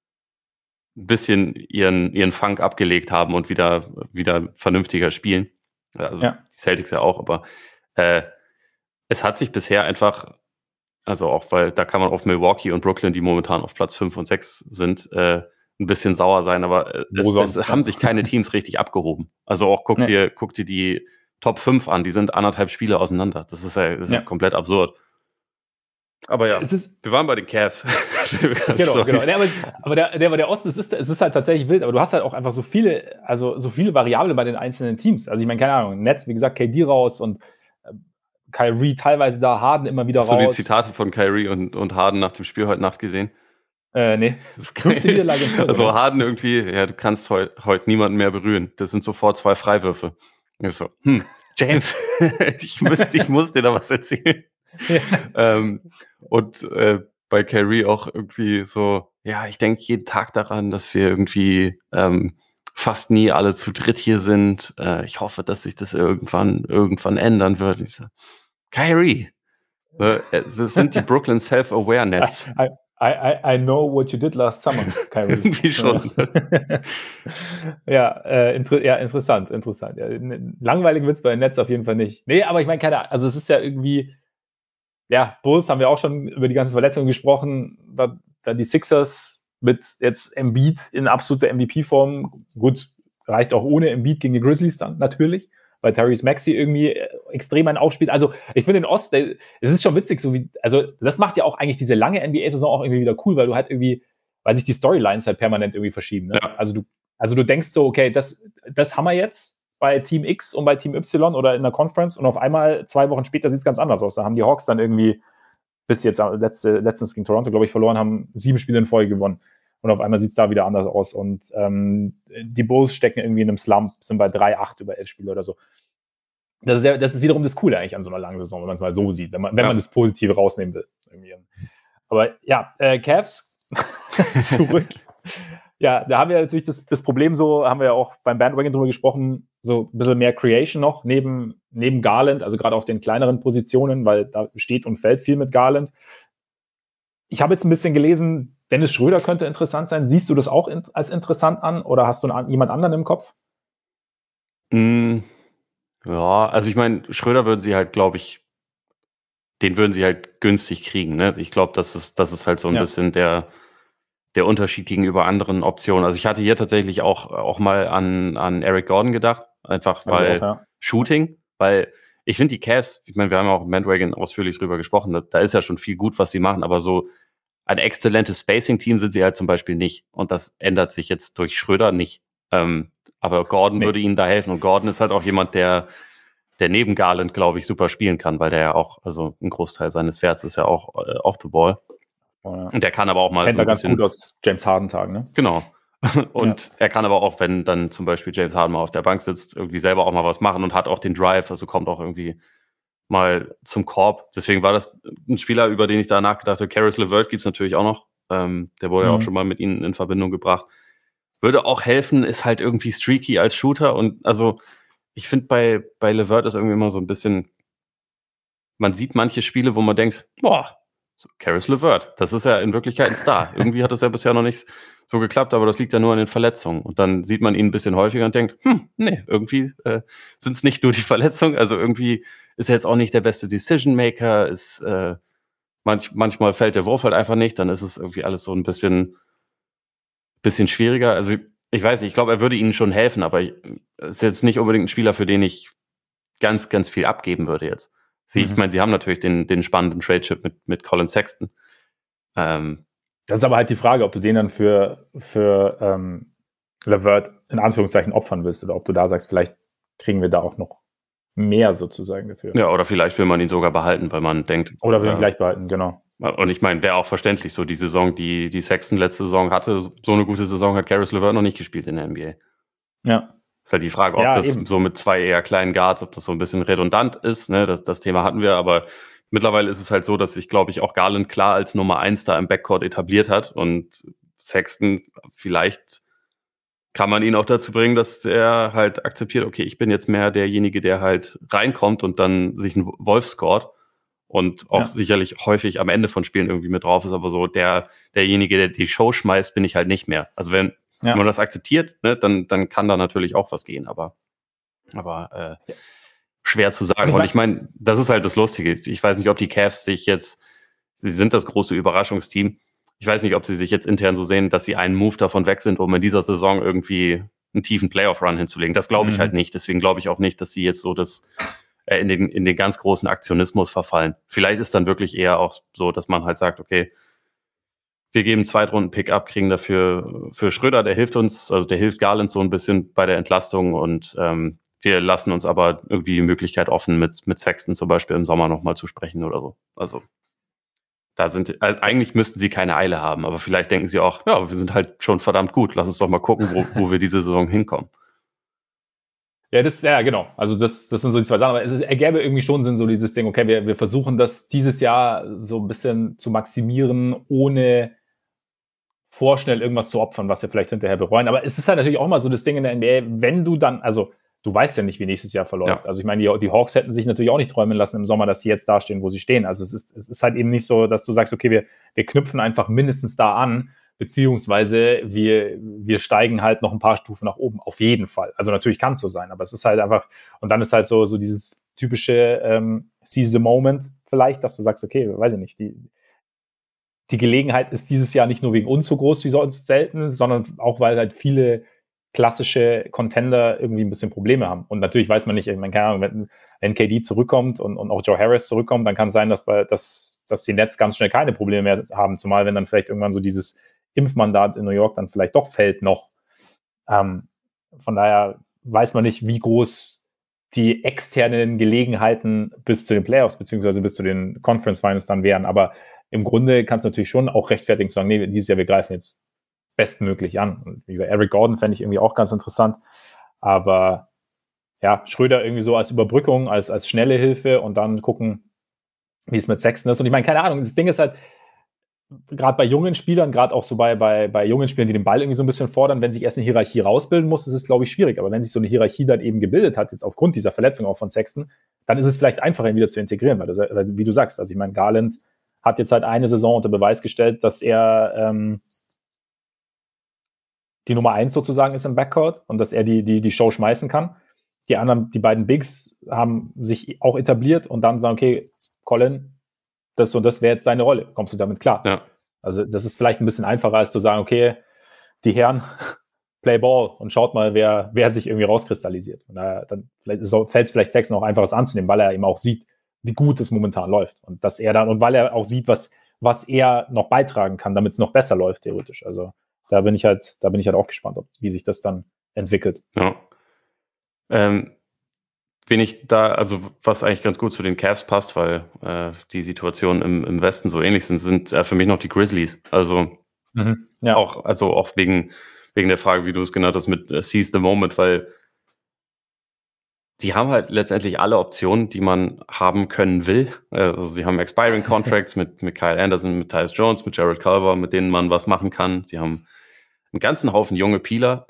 ihren Funk abgelegt haben und wieder vernünftiger spielen. Also die Celtics ja auch, aber es hat sich bisher einfach, also auch, weil da kann man auf Milwaukee und Brooklyn, die momentan auf Platz 5 und 6 sind, ein bisschen sauer sein, aber es haben sich keine Teams richtig abgehoben. Also auch guck dir die Top 5 an, die sind 1,5 Spiele auseinander. Das ist ja komplett absurd. Aber ja, wir waren bei den Cavs. Genau. Aber der Osten, es ist halt tatsächlich wild, aber du hast halt auch einfach so viele Variablen bei den einzelnen Teams. Also ich meine, keine Ahnung, Nets, wie gesagt, KD raus und Kyrie teilweise da, Harden immer wieder raus. Hast du die Zitate von Kyrie und Harden nach dem Spiel heute Nacht gesehen? Nee. Also Harden irgendwie, ja, du kannst heute niemanden mehr berühren. Das sind sofort 2 Freiwürfe. Und ich so, James, ich muss dir da was erzählen. Ja. Und bei Kyrie auch irgendwie so, ja, ich denke jeden Tag daran, dass wir irgendwie fast nie alle zu dritt hier sind. Ich hoffe, dass sich das irgendwann ändern wird. Ich so, Kyrie, das sind die Brooklyn Self-Aware Nets. I know what you did last summer, Kyrie. Irgendwie schon. Interessant. Ja, langweilig wird es bei den Nets auf jeden Fall nicht. Nee, aber ich meine, also es ist ja irgendwie, ja, Bulls haben wir auch schon über die ganzen Verletzungen gesprochen, dann die Sixers mit jetzt Embiid in absoluter MVP-Form, gut, reicht auch ohne Embiid gegen die Grizzlies dann natürlich, weil Tyrese Maxey irgendwie extrem einen aufspielt. Also ich finde den Ost, es ist schon witzig, also das macht ja auch eigentlich diese lange NBA-Saison auch irgendwie wieder cool, weil du halt irgendwie, weil sich die Storylines halt permanent irgendwie verschieben. Ne? Ja. Also du denkst so, okay, das haben wir jetzt bei Team X und bei Team Y oder in der Conference und auf einmal 2 Wochen später sieht es ganz anders aus. Da haben die Hawks dann irgendwie bis jetzt letztens gegen Toronto, glaube ich, verloren, haben 7 Spiele in Folge gewonnen. Und auf einmal sieht es da wieder anders aus. Und die Bulls stecken irgendwie in einem Slump, sind bei 3-8 über 11 Spiele oder so. Das ist wiederum das Coole eigentlich an so einer langen Saison, wenn man es mal so sieht, wenn man das Positive rausnehmen will. Irgendwie. Aber ja, Cavs zurück. Ja, da haben wir natürlich das Problem so, haben wir ja auch beim Bandwagon drüber gesprochen, so ein bisschen mehr Creation noch neben Garland, also gerade auf den kleineren Positionen, weil da steht und fällt viel mit Garland. Ich habe jetzt ein bisschen gelesen, Dennis Schröder könnte interessant sein. Siehst du das auch als interessant an oder hast du jemand anderen im Kopf? Ja, also ich meine, Schröder würden sie halt, glaube ich, den würden sie halt günstig kriegen. Ne? Ich glaube, das ist halt so ein bisschen der Unterschied gegenüber anderen Optionen. Also ich hatte hier tatsächlich auch mal an Eric Gordon gedacht, einfach weil Shooting, weil ich finde die Cavs, ich meine, wir haben ja auch im Bandwagon ausführlich drüber gesprochen, da ist ja schon viel gut, was sie machen, aber so ein exzellentes Spacing-Team sind sie halt zum Beispiel nicht. Und das ändert sich jetzt durch Schröder nicht. Aber Gordon würde ihnen da helfen. Und Gordon ist halt auch jemand, der neben Garland, glaube ich, super spielen kann, weil der ja auch, also ein Großteil seines Werts ist ja auch off the ball. Und der kann aber auch mal kennt so ein er ganz bisschen, gut aus James Harden-Tagen, ne? Genau. Und er kann aber auch, wenn dann zum Beispiel James Harden mal auf der Bank sitzt, irgendwie selber auch mal was machen und hat auch den Drive, also kommt auch irgendwie mal zum Korb. Deswegen war das ein Spieler, über den ich da nachgedacht habe. Caris LeVert gibt es natürlich auch noch. Der wurde ja auch schon mal mit ihnen in Verbindung gebracht. Würde auch helfen, ist halt irgendwie streaky als Shooter. Und also ich finde, bei LeVert ist irgendwie immer so ein bisschen, man sieht manche Spiele, wo man denkt, boah, so Caris LeVert, das ist ja in Wirklichkeit ein Star. Irgendwie hat das ja bisher noch nicht so geklappt, aber das liegt ja nur an den Verletzungen. Und dann sieht man ihn ein bisschen häufiger und denkt, nee, irgendwie sind es nicht nur die Verletzungen, also irgendwie ist er jetzt auch nicht der beste Decision-Maker, ist manchmal fällt der Wurf halt einfach nicht, dann ist es irgendwie alles so ein bisschen schwieriger. Also ich weiß nicht, ich glaube, er würde ihnen schon helfen, aber ist jetzt nicht unbedingt ein Spieler, für den ich ganz, ganz viel abgeben würde jetzt. Ich meine, sie haben natürlich den spannenden Trade-Chip mit Colin Sexton. Das ist aber halt die Frage, ob du den dann für LeVert in Anführungszeichen opfern willst oder ob du da sagst, vielleicht kriegen wir da auch noch mehr sozusagen dafür. Ja, oder vielleicht will man ihn sogar behalten, weil man denkt. Oder will ihn gleich behalten, genau. Und ich meine, wäre auch verständlich, so die Saison, die Sexton letzte Saison hatte, so eine gute Saison hat Caris LeVert noch nicht gespielt in der NBA. Ja. Ist halt die Frage, ob das eben so mit zwei eher kleinen Guards, ob das so ein bisschen redundant ist, ne? Das Thema hatten wir, aber mittlerweile ist es halt so, dass sich, glaube ich, auch Garland klar als Nummer 1 da im Backcourt etabliert hat und Sexton, vielleicht kann man ihn auch dazu bringen, dass er halt akzeptiert, okay, ich bin jetzt mehr derjenige, der halt reinkommt und dann sich einen Wolf scoret und auch sicherlich häufig am Ende von Spielen irgendwie mit drauf ist, aber so derjenige, der die Show schmeißt, bin ich halt nicht mehr. Also wenn man das akzeptiert, ne, dann kann da natürlich auch was gehen, aber schwer zu sagen. Und ich meine, das ist halt das Lustige. Ich weiß nicht, ob die Cavs sie sind das große Überraschungsteam. Ich weiß nicht, ob sie sich jetzt intern so sehen, dass sie einen Move davon weg sind, um in dieser Saison irgendwie einen tiefen Playoff-Run hinzulegen. Das glaube ich halt nicht. Deswegen glaube ich auch nicht, dass sie jetzt so in den ganz großen Aktionismus verfallen. Vielleicht ist dann wirklich eher auch so, dass man halt sagt, okay, wir geben Zweitrunden-Pick-up, kriegen dafür für Schröder, der hilft uns, also der hilft Garland so ein bisschen bei der Entlastung und wir lassen uns aber irgendwie die Möglichkeit offen, mit Sexton zum Beispiel im Sommer nochmal zu sprechen oder so. Also eigentlich müssten sie keine Eile haben, aber vielleicht denken sie auch, ja, wir sind halt schon verdammt gut. Lass uns doch mal gucken, wo wir diese Saison hinkommen. Ja, genau. Also das sind so die zwei Sachen. Aber es ergäbe irgendwie schon Sinn, so dieses Ding, okay, wir versuchen das dieses Jahr so ein bisschen zu maximieren, ohne vorschnell irgendwas zu opfern, was wir vielleicht hinterher bereuen. Aber es ist halt natürlich auch mal so das Ding in der NBA, wenn du dann, also du weißt ja nicht, wie nächstes Jahr verläuft. Ja. Also ich meine, die Hawks hätten sich natürlich auch nicht träumen lassen im Sommer, dass sie jetzt da stehen, wo sie stehen. Also es ist halt eben nicht so, dass du sagst, okay, wir knüpfen einfach mindestens da an, beziehungsweise wir steigen halt noch ein paar Stufen nach oben, auf jeden Fall. Also natürlich kann es so sein, aber es ist halt einfach, und dann ist halt so dieses typische Seize the Moment vielleicht, dass du sagst, okay, weiß ich nicht, die Gelegenheit ist dieses Jahr nicht nur wegen uns so groß wie sonst selten, sondern auch, weil halt viele klassische Contender irgendwie ein bisschen Probleme haben. Und natürlich weiß man nicht, ich meine, keine Ahnung, wenn KD zurückkommt und auch Joe Harris zurückkommt, dann kann es sein, dass die Nets ganz schnell keine Probleme mehr haben, zumal wenn dann vielleicht irgendwann so dieses Impfmandat in New York dann vielleicht doch fällt noch. Von daher weiß man nicht, wie groß die externen Gelegenheiten bis zu den Playoffs beziehungsweise bis zu den Conference Finals dann wären, aber im Grunde kannst du natürlich schon auch rechtfertigen zu sagen, nee, dieses Jahr, wir greifen jetzt bestmöglich an. Und wie bei Eric Gordon fände ich irgendwie auch ganz interessant. Aber ja, Schröder irgendwie so als Überbrückung, als schnelle Hilfe und dann gucken, wie es mit Sexton ist. Und ich meine, keine Ahnung, das Ding ist halt, gerade bei jungen Spielern, gerade auch so bei jungen Spielern, die den Ball irgendwie so ein bisschen fordern, wenn sich erst eine Hierarchie rausbilden muss, ist es, glaube ich, schwierig. Aber wenn sich so eine Hierarchie dann eben gebildet hat, jetzt aufgrund dieser Verletzung auch von Sexton, dann ist es vielleicht einfacher, ihn wieder zu integrieren. Weil wie du sagst, also ich meine, Garland hat jetzt halt eine Saison unter Beweis gestellt, dass er die Nummer 1 sozusagen ist im Backcourt und dass er die Show schmeißen kann. Die beiden Bigs haben sich auch etabliert und dann sagen, okay, Colin, das und das wäre jetzt deine Rolle. Kommst du damit klar? Ja. Also das ist vielleicht ein bisschen einfacher, als zu sagen, okay, die Herren, play ball und schaut mal, wer sich irgendwie rauskristallisiert. Und dann fällt es vielleicht Sexton auch einfach, das anzunehmen, weil er eben auch sieht, wie gut es momentan läuft. Und dass er dann, und weil er auch sieht, was er noch beitragen kann, damit es noch besser läuft, theoretisch. Also da bin ich halt auch gespannt, wie sich das dann entwickelt. Ja. Wen ich da, also was eigentlich ganz gut zu den Cavs passt, weil die Situationen im Westen so ähnlich sind für mich noch die Grizzlies. Also Ja. auch wegen der Frage, wie du es genannt hast, mit Seize the Moment, weil die haben halt letztendlich alle Optionen, die man haben können will. Also sie haben Expiring Contracts mit Kyle Anderson, mit Tyus Jones, mit Jared Culver, mit denen man was machen kann. Sie haben einen ganzen Haufen junge Spieler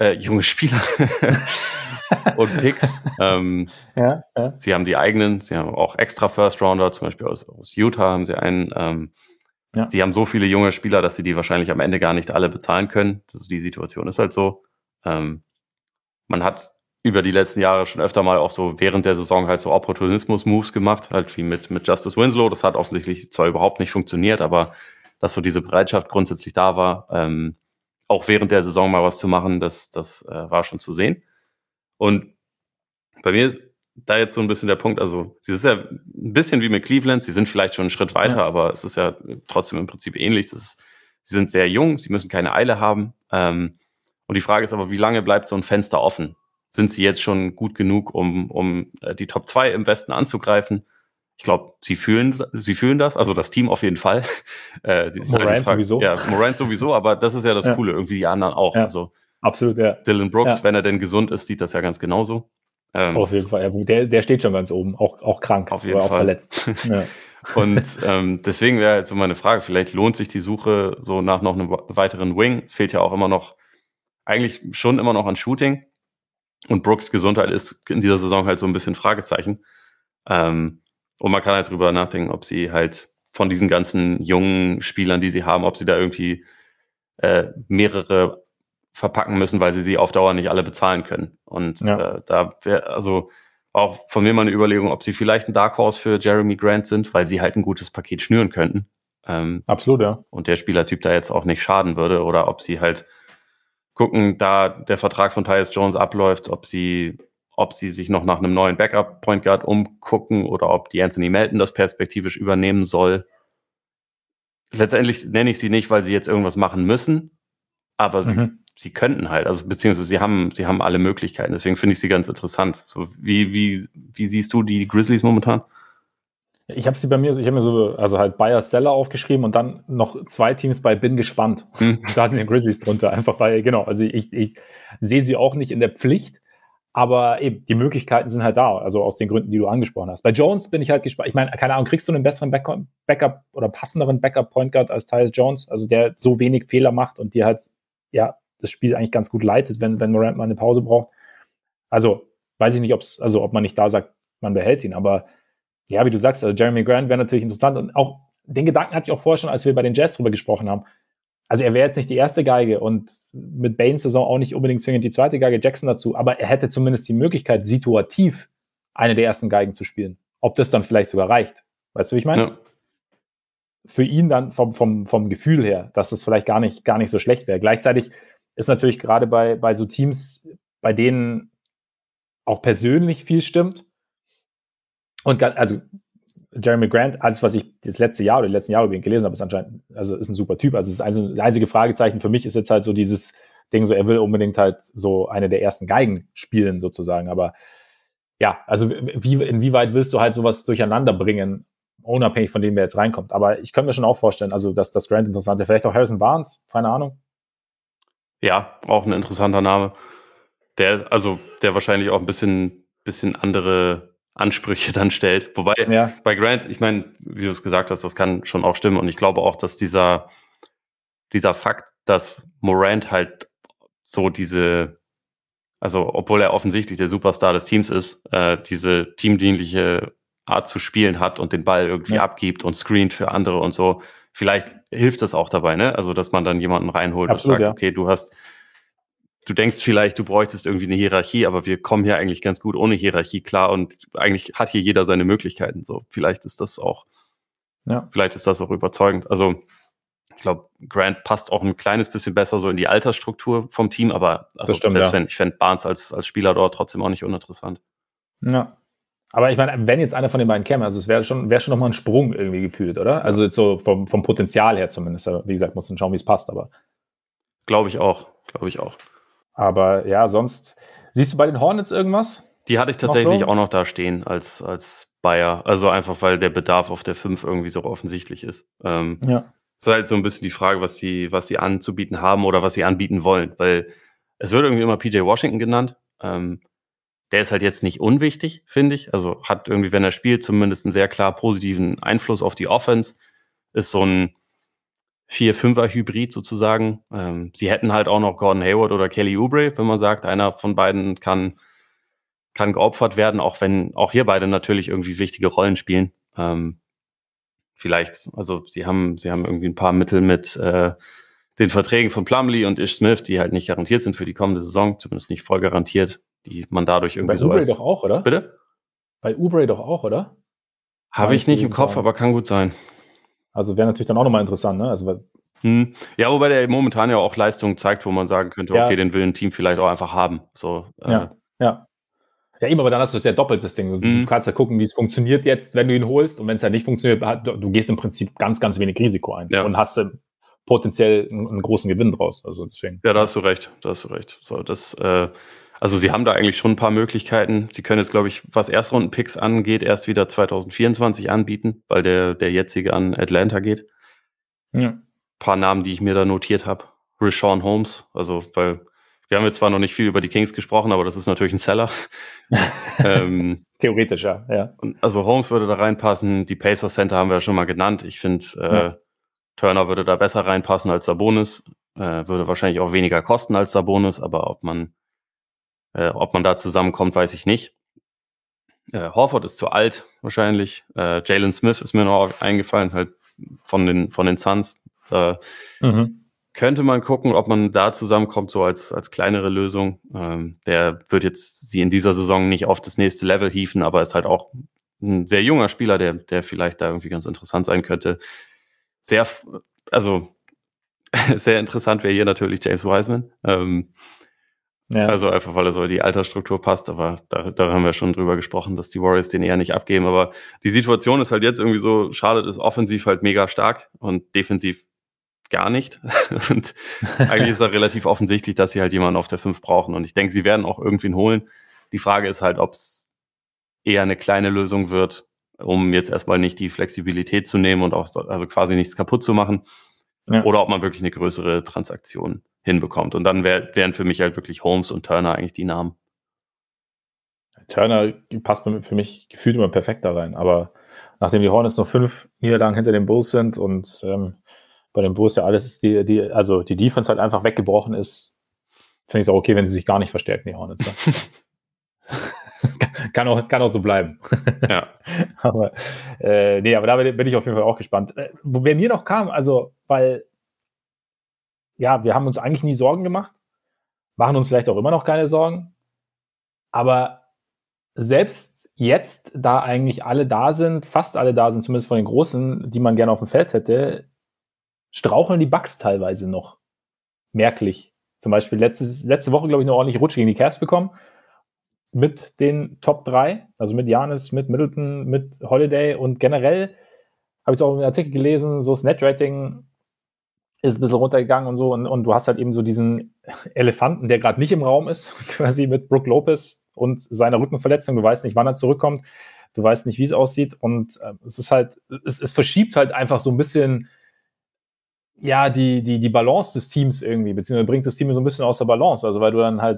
und Picks. Ja. Sie haben die eigenen, sie haben auch extra First Rounder, zum Beispiel aus Utah haben sie einen. Ja. Sie haben so viele junge Spieler, dass sie die wahrscheinlich am Ende gar nicht alle bezahlen können. Also die Situation ist halt so. Man hat über die letzten Jahre schon öfter mal auch so während der Saison halt so Opportunismus-Moves gemacht, halt wie mit Justice Winslow. Das hat offensichtlich zwar überhaupt nicht funktioniert, aber dass so diese Bereitschaft grundsätzlich da war, auch während der Saison mal was zu machen, das war schon zu sehen. Und bei mir ist da jetzt so ein bisschen der Punkt, also sie ist ja ein bisschen wie mit Cleveland, sie sind vielleicht schon einen Schritt weiter, aber es ist ja trotzdem im Prinzip ähnlich. Sie sind sehr jung, sie müssen keine Eile haben. Und die Frage ist aber, wie lange bleibt so ein Fenster offen? Sind sie jetzt schon gut genug, um die Top 2 im Westen anzugreifen? Ich glaube, sie fühlen das, also das Team auf jeden Fall. Morant sowieso. Ja, Morant sowieso, aber das ist ja das Coole, irgendwie die anderen auch. Ja, also absolut, ja. Dylan Brooks, wenn er denn gesund ist, sieht das ja ganz genauso. Auf jeden Fall, ja, der steht schon ganz oben, auch krank, auf jeden oder Fall. auch verletzt. Ja. Und deswegen wäre jetzt so meine Frage, vielleicht lohnt sich die Suche so nach noch einem weiteren Wing. Es fehlt ja auch eigentlich schon immer noch an Shooting. Und Brooks' Gesundheit ist in dieser Saison halt so ein bisschen Fragezeichen. Und man kann halt drüber nachdenken, ob sie halt von diesen ganzen jungen Spielern, die sie haben, ob sie da irgendwie mehrere verpacken müssen, weil sie auf Dauer nicht alle bezahlen können. Und da wäre also auch von mir mal eine Überlegung, ob sie vielleicht ein Dark Horse für Jeremy Grant sind, weil sie halt ein gutes Paket schnüren könnten. Absolut, ja. Und der Spielertyp da jetzt auch nicht schaden würde. Oder ob sie halt gucken, da der Vertrag von Tyus Jones abläuft, ob sie sich noch nach einem neuen Backup-Point Guard umgucken oder ob die Anthony Melton das perspektivisch übernehmen soll. Letztendlich nenne ich sie nicht, weil sie jetzt irgendwas machen müssen, aber sie könnten halt, also beziehungsweise sie haben alle Möglichkeiten. Deswegen finde ich sie ganz interessant. So, wie siehst du die Grizzlies momentan? Ich habe mir so, also halt Buyer Seller aufgeschrieben und dann noch 2 Teams bei Bin gespannt. Da sind die Grizzlies drunter, einfach weil, genau, also ich sehe sie auch nicht in der Pflicht, aber eben, die Möglichkeiten sind halt da, also aus den Gründen, die du angesprochen hast. Bei Jones bin ich halt gespannt. Ich meine, keine Ahnung, kriegst du einen besseren Backup oder passenderen Backup-Point Guard als Tyus Jones, also der so wenig Fehler macht und dir halt, ja, das Spiel eigentlich ganz gut leitet, wenn Morant mal eine Pause braucht. Also, weiß ich nicht, ob man nicht da sagt, man behält ihn, aber ja, wie du sagst, also Jeremy Grant wäre natürlich interessant und auch den Gedanken hatte ich auch vorher schon, als wir bei den Jazz drüber gesprochen haben. Also er wäre jetzt nicht die erste Geige und mit Baines Saison auch nicht unbedingt zwingend die zweite Geige, Jackson dazu, aber er hätte zumindest die Möglichkeit, situativ eine der ersten Geigen zu spielen. Ob das dann vielleicht sogar reicht. Weißt du, wie ich meine? Ja. Für ihn dann vom Gefühl her, dass es vielleicht gar nicht so schlecht wäre. Gleichzeitig ist natürlich gerade bei so Teams, bei denen auch persönlich viel stimmt, und also Jeremy Grant, alles, was ich die letzten Jahre über ihn gelesen habe, ist anscheinend, also ist ein super Typ. Also das einzige Fragezeichen für mich ist jetzt halt so dieses Ding, so er will unbedingt halt so eine der ersten Geigen spielen sozusagen. Aber ja, also inwieweit willst du halt sowas durcheinander bringen, unabhängig von dem, wer jetzt reinkommt. Aber ich könnte mir schon auch vorstellen, also dass das Grant interessant ist. Vielleicht auch Harrison Barnes, keine Ahnung. Ja, auch ein interessanter Name. Der wahrscheinlich auch ein bisschen andere Ansprüche dann stellt. Wobei bei Grant, ich meine, wie du es gesagt hast, das kann schon auch stimmen. Und ich glaube auch, dass dieser Fakt, dass Morant halt so also obwohl er offensichtlich der Superstar des Teams ist, diese teamdienliche Art zu spielen hat und den Ball irgendwie abgibt und screent für andere und so. Vielleicht hilft das auch dabei, ne? Also, dass man dann jemanden reinholt und sagt, okay, du denkst vielleicht, du bräuchtest irgendwie eine Hierarchie, aber wir kommen hier eigentlich ganz gut ohne Hierarchie klar und eigentlich hat hier jeder seine Möglichkeiten. So, vielleicht ist das auch überzeugend. Also, ich glaube, Grant passt auch ein kleines bisschen besser so in die Altersstruktur vom Team, aber ich fände Barnes als Spieler dort trotzdem auch nicht uninteressant. Ja. Aber ich meine, wenn jetzt einer von den beiden käme, also es wäre schon nochmal ein Sprung irgendwie gefühlt, oder? Also jetzt so vom Potenzial her zumindest. Aber wie gesagt, muss dann schauen, wie es passt, aber. Glaube ich auch. Aber ja, sonst siehst du bei den Hornets irgendwas? Die hatte ich Noch tatsächlich so? auch noch da stehen als Buyer. Also einfach, weil der Bedarf auf der 5 irgendwie so offensichtlich ist. Ja. Ist halt so ein bisschen die Frage, was sie anzubieten haben oder was sie anbieten wollen. Weil es wird irgendwie immer PJ Washington genannt. Der ist halt jetzt nicht unwichtig, finde ich. Also hat irgendwie, wenn er spielt, zumindest einen sehr klar positiven Einfluss auf die Offense. Ist so ein 4-5er-Hybrid sozusagen. Sie hätten halt auch noch Gordon Hayward oder Kelly Oubre, wenn man sagt, einer von beiden kann geopfert werden, auch wenn auch hier beide natürlich irgendwie wichtige Rollen spielen. Vielleicht, also sie haben irgendwie ein paar Mittel mit den Verträgen von Plumlee und Ish Smith, die halt nicht garantiert sind für die kommende Saison, zumindest nicht voll garantiert, die man dadurch irgendwie Bei so Oubre als... doch auch, oder? Bitte? Bei Oubre doch auch, oder? Habe Meine ich ich nicht im gewesen zu Kopf, haben. aber kann gut sein. Also wäre natürlich dann auch nochmal interessant, ne? Also, Ja, wobei der momentan ja auch Leistungen zeigt, wo man sagen könnte, ja, okay, den will ein Team vielleicht auch einfach haben. So, ja, ja. Ja, eben, aber dann hast du das ja doppelt, das Ding. Du kannst ja gucken, wie es funktioniert jetzt, wenn du ihn holst. Und wenn es halt nicht funktioniert, du gehst im Prinzip ganz, ganz wenig Risiko ein Ja. und hast potenziell einen großen Gewinn draus. Also deswegen. Ja, da hast du recht. So, also sie haben da eigentlich schon ein paar Möglichkeiten. Sie können jetzt, glaube ich, was Erstrunden-Picks angeht, erst wieder 2024 anbieten, weil der jetzige an Atlanta geht. Ja. Ein paar Namen, die ich mir da notiert habe. Richaun Holmes, also weil wir haben jetzt zwar noch nicht viel über die Kings gesprochen, aber das ist natürlich ein Seller. Theoretisch, ja. Also Holmes würde da reinpassen. Die Pacers Center haben wir ja schon mal genannt. Ich finde, Turner würde da besser reinpassen als Sabonis. Würde wahrscheinlich auch weniger kosten als Sabonis, aber ob man da zusammenkommt, weiß ich nicht. Horford ist zu alt, wahrscheinlich. Jalen Smith ist mir noch eingefallen, halt von den Suns. Da könnte man gucken, ob man da zusammenkommt, so als kleinere Lösung. Der wird jetzt sie in dieser Saison nicht auf das nächste Level hieven, aber ist halt auch ein sehr junger Spieler, der vielleicht da irgendwie ganz interessant sein könnte. Sehr interessant wäre hier natürlich James Wiseman. Also einfach, weil er so die Altersstruktur passt, aber da haben wir schon drüber gesprochen, dass die Warriors den eher nicht abgeben. Aber die Situation ist halt jetzt irgendwie so, Charlotte ist offensiv halt mega stark und defensiv gar nicht. Und eigentlich ist da relativ offensichtlich, dass sie halt jemanden auf der 5 brauchen. Und ich denke, sie werden auch irgendwen holen. Die Frage ist halt, ob es eher eine kleine Lösung wird, um jetzt erstmal nicht die Flexibilität zu nehmen und auch also quasi nichts kaputt zu machen. Ja. Oder ob man wirklich eine größere Transaktion hinbekommt. Und dann wären für mich halt wirklich Holmes und Turner eigentlich die Namen. Turner passt für mich gefühlt immer perfekt da rein. Aber nachdem die Hornets noch 5 Niederlagen hinter den Bulls sind und bei den Bulls ja alles ist, also die Defense halt einfach weggebrochen ist, finde ich es auch okay, wenn sie sich gar nicht verstärken, die Hornets. kann auch so bleiben. Ja. aber da bin ich auf jeden Fall auch gespannt. Wer mir noch kam, also, weil ja, wir haben uns eigentlich nie Sorgen gemacht, machen uns vielleicht auch immer noch keine Sorgen, aber selbst jetzt, da eigentlich alle da sind, fast alle da sind, zumindest von den Großen, die man gerne auf dem Feld hätte, straucheln die Bucks teilweise noch merklich. Zum Beispiel letzte Woche, glaube ich, eine ordentliche Rutsche gegen die Cavs bekommen mit den Top 3, also mit Giannis, mit Middleton, mit Holiday und generell habe ich auch einen Artikel gelesen, so das Net-Rating ist ein bisschen runtergegangen und so und du hast halt eben so diesen Elefanten, der gerade nicht im Raum ist, quasi mit Brook Lopez und seiner Rückenverletzung. Du weißt nicht, wann er zurückkommt, du weißt nicht, wie es aussieht und es ist halt, es verschiebt halt einfach so ein bisschen ja, die Balance des Teams irgendwie, beziehungsweise bringt das Team so ein bisschen aus der Balance, also weil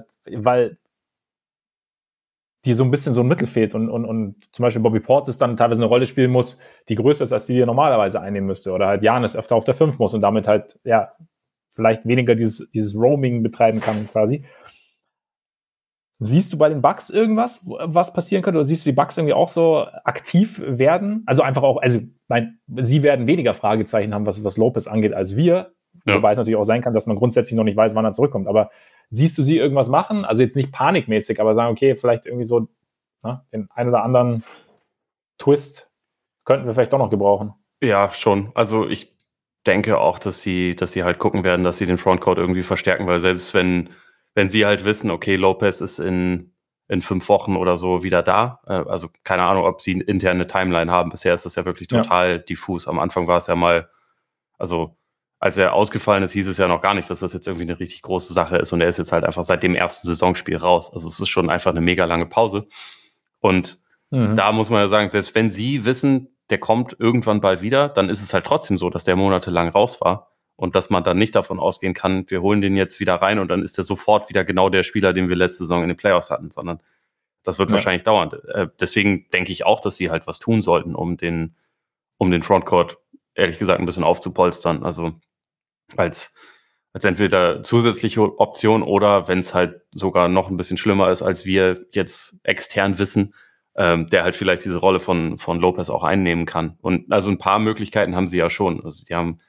dir so ein bisschen so ein Mittel fehlt und zum Beispiel Bobby Portis dann teilweise eine Rolle spielen muss, die größer ist, als die normalerweise einnehmen müsste. Oder halt Giannis öfter auf der 5 muss und damit halt, ja, vielleicht weniger dieses Roaming betreiben kann quasi. Siehst du bei den Bucks irgendwas, was passieren könnte? Oder siehst du die Bucks irgendwie auch so aktiv werden? Also einfach auch, sie werden weniger Fragezeichen haben, was Lopez angeht, als wir. Ja. Wobei es natürlich auch sein kann, dass man grundsätzlich noch nicht weiß, wann er zurückkommt. Aber siehst du sie irgendwas machen? Also jetzt nicht panikmäßig, aber sagen, okay, vielleicht irgendwie so den ein oder anderen Twist könnten wir vielleicht doch noch gebrauchen. Ja, schon. Also ich denke auch, dass sie halt gucken werden, dass sie den Frontcourt irgendwie verstärken, weil selbst wenn sie halt wissen, okay, Lopez ist in 5 Wochen oder so wieder da, also keine Ahnung, ob sie interne Timeline haben. Bisher ist das ja wirklich total diffus. Am Anfang war es ja mal, also als er ausgefallen ist, hieß es ja noch gar nicht, dass das jetzt irgendwie eine richtig große Sache ist. Und er ist jetzt halt einfach seit dem ersten Saisonspiel raus. Also es ist schon einfach eine mega lange Pause. Und da muss man ja sagen, selbst wenn sie wissen, der kommt irgendwann bald wieder, dann ist es halt trotzdem so, dass der monatelang raus war. Und dass man dann nicht davon ausgehen kann, wir holen den jetzt wieder rein und dann ist er sofort wieder genau der Spieler, den wir letzte Saison in den Playoffs hatten, sondern das wird wahrscheinlich dauern. Deswegen denke ich auch, dass sie halt was tun sollten, um den Frontcourt, ehrlich gesagt, ein bisschen aufzupolstern. Also als entweder zusätzliche Option oder wenn es halt sogar noch ein bisschen schlimmer ist, als wir jetzt extern wissen, der halt vielleicht diese Rolle von Lopez auch einnehmen kann. Und also ein paar Möglichkeiten haben sie ja schon. Also sie haben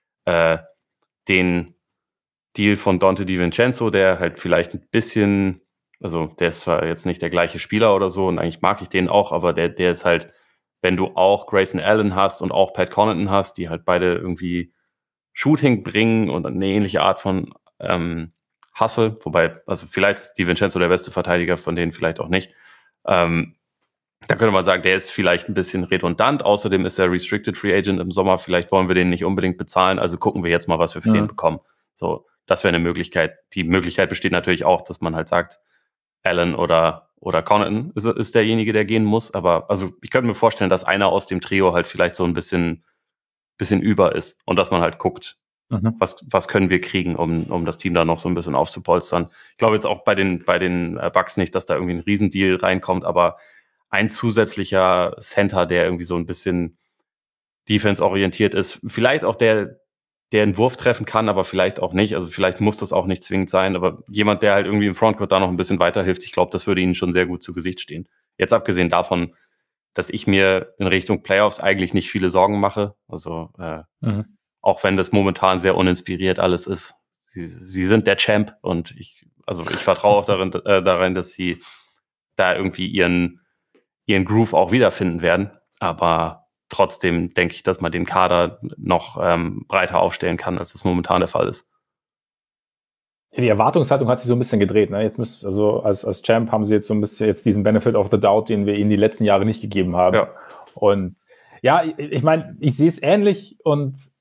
den Deal von Dante DiVincenzo, der halt vielleicht ein bisschen, also der ist zwar jetzt nicht der gleiche Spieler oder so und eigentlich mag ich den auch, aber der ist halt, wenn du auch Grayson Allen hast und auch Pat Connaughton hast, die halt beide irgendwie Shooting bringen und eine ähnliche Art von Hustle, wobei, also vielleicht ist DiVincenzo der beste Verteidiger, von denen vielleicht auch nicht. Da könnte man sagen, der ist vielleicht ein bisschen redundant. Außerdem ist er Restricted Free Agent im Sommer. Vielleicht wollen wir den nicht unbedingt bezahlen. Also gucken wir jetzt mal, was wir für den bekommen. So, das wäre eine Möglichkeit. Die Möglichkeit besteht natürlich auch, dass man halt sagt, Allen oder Connaughton ist derjenige, der gehen muss. Aber also ich könnte mir vorstellen, dass einer aus dem Trio halt vielleicht so ein bisschen über ist und dass man halt guckt, was können wir kriegen, um das Team da noch so ein bisschen aufzupolstern. Ich glaube jetzt auch bei den Bucks nicht, dass da irgendwie ein Riesendeal reinkommt, aber ein zusätzlicher Center, der irgendwie so ein bisschen defense-orientiert ist, vielleicht auch der einen Wurf treffen kann, aber vielleicht auch nicht. Also vielleicht muss das auch nicht zwingend sein, aber jemand, der halt irgendwie im Frontcourt da noch ein bisschen weiterhilft, ich glaube, das würde ihnen schon sehr gut zu Gesicht stehen. Jetzt abgesehen davon, dass ich mir in Richtung Playoffs eigentlich nicht viele Sorgen mache. Also auch wenn das momentan sehr uninspiriert alles ist. Sie sind der Champ und ich vertraue auch darin, dass sie da irgendwie ihren Groove auch wiederfinden werden. Aber trotzdem denke ich, dass man den Kader noch breiter aufstellen kann, als das momentan der Fall ist. Die Erwartungshaltung hat sich so ein bisschen gedreht. Ne? Jetzt also als Champ haben sie jetzt so ein bisschen jetzt diesen Benefit of the Doubt, den wir ihnen die letzten Jahre nicht gegeben haben. Ja. Und ja, ich meine, ich sehe es ähnlich und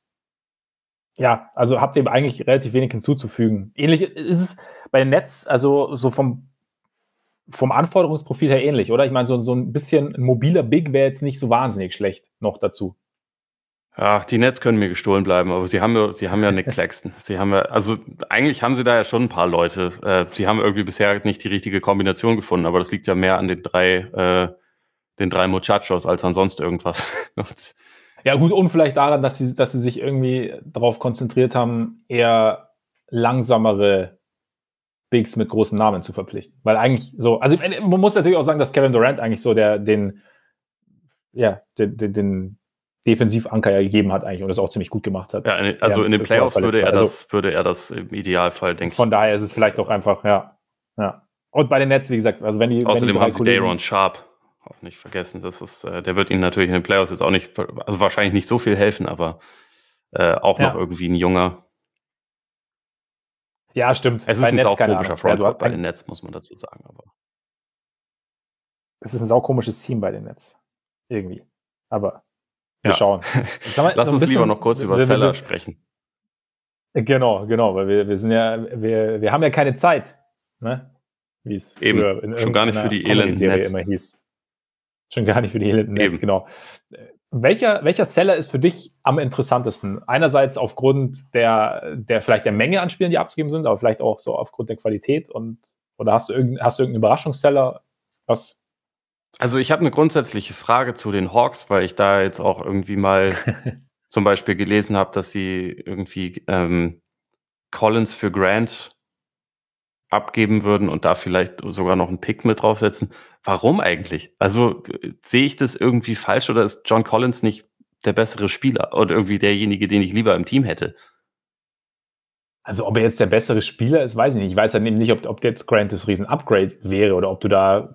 ja, also habt ihr eigentlich relativ wenig hinzuzufügen. Ähnlich ist es bei den Nets, also so vom Anforderungsprofil her ähnlich, oder? Ich meine, so ein bisschen ein mobiler Big wäre jetzt nicht so wahnsinnig schlecht noch dazu. Ach, die Nets können mir gestohlen bleiben, aber sie haben ja Nick Claxton. Also eigentlich haben sie da ja schon ein paar Leute. Sie haben irgendwie bisher nicht die richtige Kombination gefunden, aber das liegt ja mehr an den drei Muchachos als an sonst irgendwas. Ja gut, und vielleicht daran, dass sie sich irgendwie darauf konzentriert haben, eher langsamere Bigs mit großem Namen zu verpflichten. Weil eigentlich so, also man muss natürlich auch sagen, dass Kevin Durant eigentlich so den Defensivanker ja gegeben hat eigentlich und das auch ziemlich gut gemacht hat. Ja, also in den Playoffs würde er das im Idealfall, denke ich. Von daher ist es vielleicht auch einfach, ja. Und bei den Nets, wie gesagt, also Außerdem haben sie Day'Ron Sharpe auch nicht vergessen. Das ist, der wird ihnen natürlich in den Playoffs jetzt auch nicht, also wahrscheinlich nicht so viel helfen, aber auch noch irgendwie ein junger. Ja, stimmt. Es ist ein saukomischer Frontcourt bei den Nets, muss man dazu sagen. Aber es ist ein saukomisches Team bei den Nets. Irgendwie. Aber wir schauen. Lass uns lieber noch kurz über Zeller sprechen. Genau, weil wir sind ja, wir haben ja keine Zeit, ne? Wie es eben schon gar nicht für die elenden Nets immer hieß. Schon gar nicht für die elenden Nets, genau. Welcher Seller ist für dich am interessantesten? Einerseits aufgrund der vielleicht der Menge an Spielen, die abzugeben sind, aber vielleicht auch so aufgrund der Qualität oder hast du irgendeinen Überraschungsseller? Was? Also ich habe eine grundsätzliche Frage zu den Hawks, weil ich da jetzt auch irgendwie mal zum Beispiel gelesen habe, dass sie irgendwie Collins für Grant abgeben würden und da vielleicht sogar noch einen Pick mit draufsetzen. Warum eigentlich? Also sehe ich das irgendwie falsch oder ist John Collins nicht der bessere Spieler oder irgendwie derjenige, den ich lieber im Team hätte? Also ob er jetzt der bessere Spieler ist, weiß ich nicht. Ich weiß halt eben nicht, ob jetzt Grant das Riesen-Upgrade wäre oder ob du da...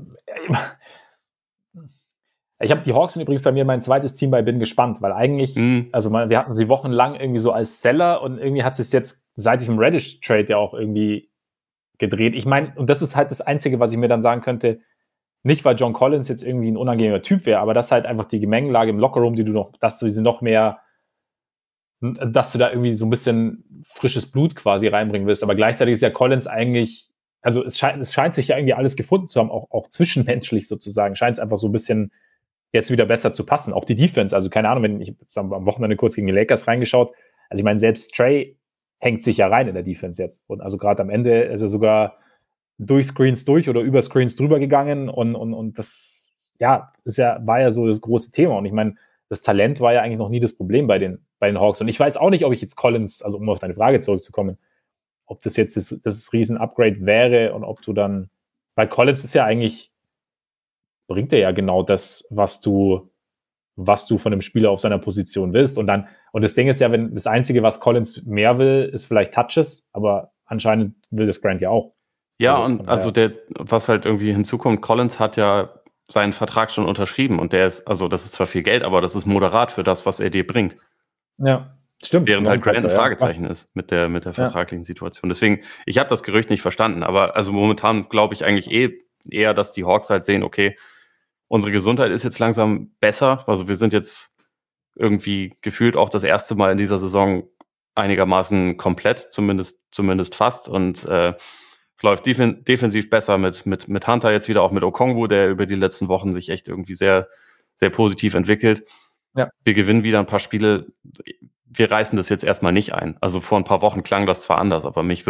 Ich habe die Hawks sind übrigens bei mir mein zweites Team bin gespannt, weil eigentlich, also wir hatten sie wochenlang irgendwie so als Seller und irgendwie hat es jetzt seit diesem Reddish-Trade ja auch irgendwie gedreht. Ich meine, und das ist halt das Einzige, was ich mir dann sagen könnte, nicht weil John Collins jetzt irgendwie ein unangenehmer Typ wäre, aber das halt einfach die Gemengelage im Lockerroom, dass du sie noch mehr dass du da irgendwie so ein bisschen frisches Blut quasi reinbringen willst. Aber gleichzeitig ist ja Collins eigentlich, also es scheint sich ja irgendwie alles gefunden zu haben, auch zwischenmenschlich sozusagen, scheint es einfach so ein bisschen jetzt wieder besser zu passen. Auch die Defense, also keine Ahnung, wenn ich jetzt am Wochenende kurz gegen die Lakers reingeschaut, also ich meine, selbst Trey hängt sich ja rein in der Defense jetzt. Und also gerade am Ende ist er sogar durch Screens durch oder über Screens drüber gegangen und das, ja, war ja so das große Thema. Und ich meine, das Talent war ja eigentlich noch nie das Problem bei den Hawks. Und ich weiß auch nicht, ob ich jetzt Collins, also um auf deine Frage zurückzukommen, ob das jetzt das Riesen-Upgrade wäre und ob du dann, weil Collins ist ja eigentlich, bringt er ja genau das, was du von dem Spieler auf seiner Position willst. Und das Ding ist ja, wenn das Einzige, was Collins mehr will, ist vielleicht Touches, aber anscheinend will das Grant ja auch. Ja, also was halt irgendwie hinzukommt, Collins hat ja seinen Vertrag schon unterschrieben und das ist zwar viel Geld, aber das ist moderat für das, was er dir bringt. Ja, stimmt. Während halt Grant ein Fragezeichen ist mit der vertraglichen Situation. Deswegen, ich habe das Gerücht nicht verstanden, aber also momentan glaube ich eigentlich eher, dass die Hawks halt sehen, okay, unsere Gesundheit ist jetzt langsam besser. Also wir sind jetzt irgendwie gefühlt auch das erste Mal in dieser Saison einigermaßen komplett, zumindest fast. Und es läuft defensiv besser mit Hunter jetzt wieder, auch mit Okongwu, der über die letzten Wochen sich echt irgendwie sehr, sehr positiv entwickelt. Ja. Wir gewinnen wieder ein paar Spiele. Wir reißen das jetzt erstmal nicht ein. Also vor ein paar Wochen klang das zwar anders, aber ich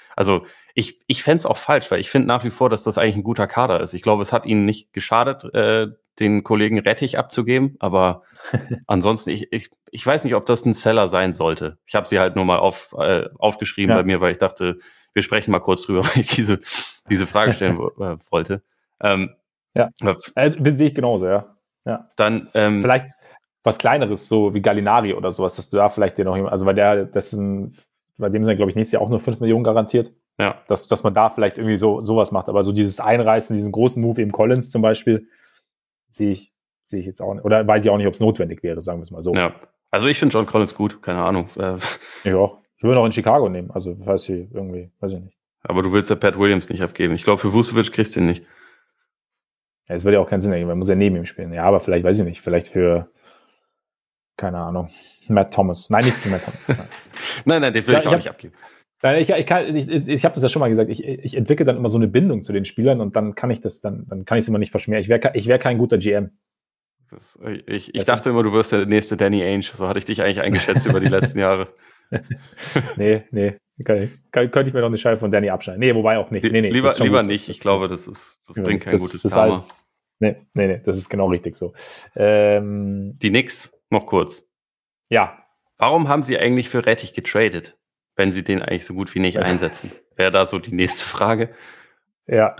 fände es auch falsch, weil ich finde nach wie vor, dass das eigentlich ein guter Kader ist. Ich glaube, es hat ihnen nicht geschadet, den Kollegen Rettich abzugeben, aber ansonsten, ich weiß nicht, ob das ein Seller sein sollte. Ich habe sie halt nur mal aufgeschrieben bei mir, weil ich dachte, wir sprechen mal kurz drüber, weil ich diese Frage stellen wollte. Sehe ich genauso, ja. Dann vielleicht was Kleineres, so wie Gallinari oder sowas, dass du da vielleicht dir noch, also bei dem sind, glaube ich, nächstes Jahr auch nur 5 Millionen garantiert. Ja. Dass man da vielleicht irgendwie sowas macht. Aber so dieses Einreißen, diesen großen Move eben Collins zum Beispiel, sehe ich jetzt auch nicht. Oder weiß ich auch nicht, ob es notwendig wäre, sagen wir es mal so. Ja. Also ich finde John Collins gut, keine Ahnung. Ich auch. Ich würde auch in Chicago nehmen. Also weiß ich nicht. Aber du willst ja Pat Williams nicht abgeben. Ich glaube, für Vucevic kriegst du ihn nicht. Ja, es würde ja auch keinen Sinn ergeben, man muss ja neben ihm spielen. Ja, aber vielleicht, weiß ich nicht, vielleicht für, keine Ahnung, Matt Thomas. Nein, nichts für Matt Thomas. Nein, den will ich auch nicht abgeben. Ich habe das ja schon mal gesagt, ich entwickle dann immer so eine Bindung zu den Spielern und dann kann ich es immer nicht verschmähen. Ich wär kein guter GM. Ich dachte immer, du wirst der nächste Danny Ainge. So hatte ich dich eigentlich eingeschätzt über die letzten Jahre. Nee. Könnte ich mir noch eine Scheibe von Danny abschneiden. Nee, wobei auch nicht. Nee, lieber nicht. Ich glaube, das bringt kein gutes Karma. Nee, das ist genau richtig so. Die Knicks, noch kurz. Ja. Warum haben sie eigentlich für Rettich getradet, wenn sie den eigentlich so gut wie nicht einsetzen? Wäre da so die nächste Frage. Ja.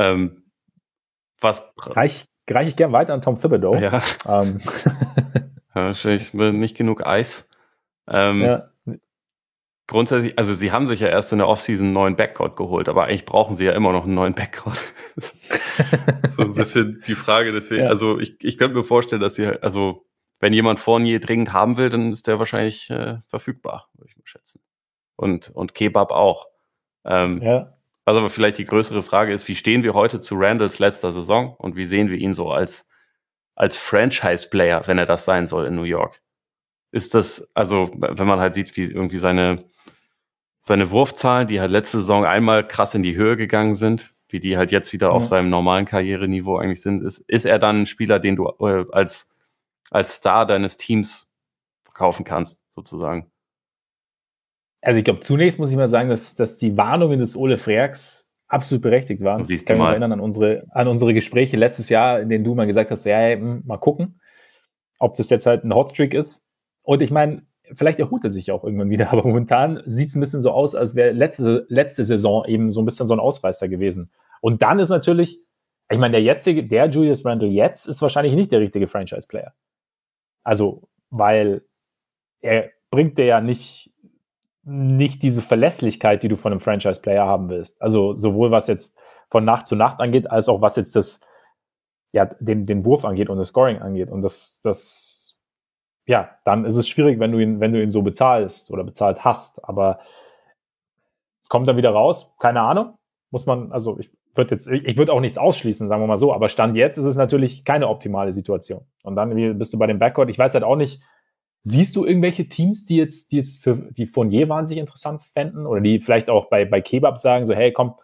Reich ich gern weiter an Tom Thibodeau. Ja. Wahrscheinlich nicht genug Eis. Grundsätzlich, also sie haben sich ja erst in der Offseason einen neuen Backcourt geholt, aber eigentlich brauchen sie ja immer noch einen neuen Backcourt. So ein bisschen die Frage, deswegen, also ich könnte mir vorstellen, dass sie, also wenn jemand Fournier dringend haben will, dann ist der wahrscheinlich verfügbar, würde ich mal schätzen. Und Kebab auch. Also aber vielleicht die größere Frage ist, wie stehen wir heute zu Randalls letzter Saison und wie sehen wir ihn so als Franchise-Player, wenn er das sein soll in New York? Ist das, also wenn man halt sieht, wie irgendwie seine Wurfzahlen, die halt letzte Saison einmal krass in die Höhe gegangen sind, wie die halt jetzt wieder auf seinem normalen Karriereniveau eigentlich sind, ist er dann ein Spieler, den du als Star deines Teams verkaufen kannst, sozusagen? Also ich glaube, zunächst muss ich mal sagen, dass die Warnungen des Ole Freaks absolut berechtigt waren. Ich kann mich erinnern an unsere Gespräche letztes Jahr, in denen du mal gesagt hast, mal gucken, ob das jetzt halt ein Hotstreak ist. Und ich meine, vielleicht erholt er sich ja auch irgendwann wieder, aber momentan sieht es ein bisschen so aus, als wäre letzte Saison eben so ein bisschen so ein Ausreißer gewesen. Und dann ist natürlich, ich meine, der Julius Randle jetzt ist wahrscheinlich nicht der richtige Franchise-Player. Also, weil er bringt dir ja nicht diese Verlässlichkeit, die du von einem Franchise-Player haben willst. Also sowohl was jetzt von Nacht zu Nacht angeht, als auch was jetzt den Wurf angeht und das Scoring angeht. Und dann ist es schwierig, wenn du ihn so bezahlst oder bezahlt hast. Aber kommt er wieder raus? Keine Ahnung. Muss man, also ich würde auch nichts ausschließen, sagen wir mal so. Aber Stand jetzt ist es natürlich keine optimale Situation. Und dann bist du bei dem Backcourt. Ich weiß halt auch nicht, Siehst du irgendwelche Teams, die jetzt für die Fournier wahnsinnig interessant fänden oder die vielleicht auch bei Kebab sagen, so hey, komm,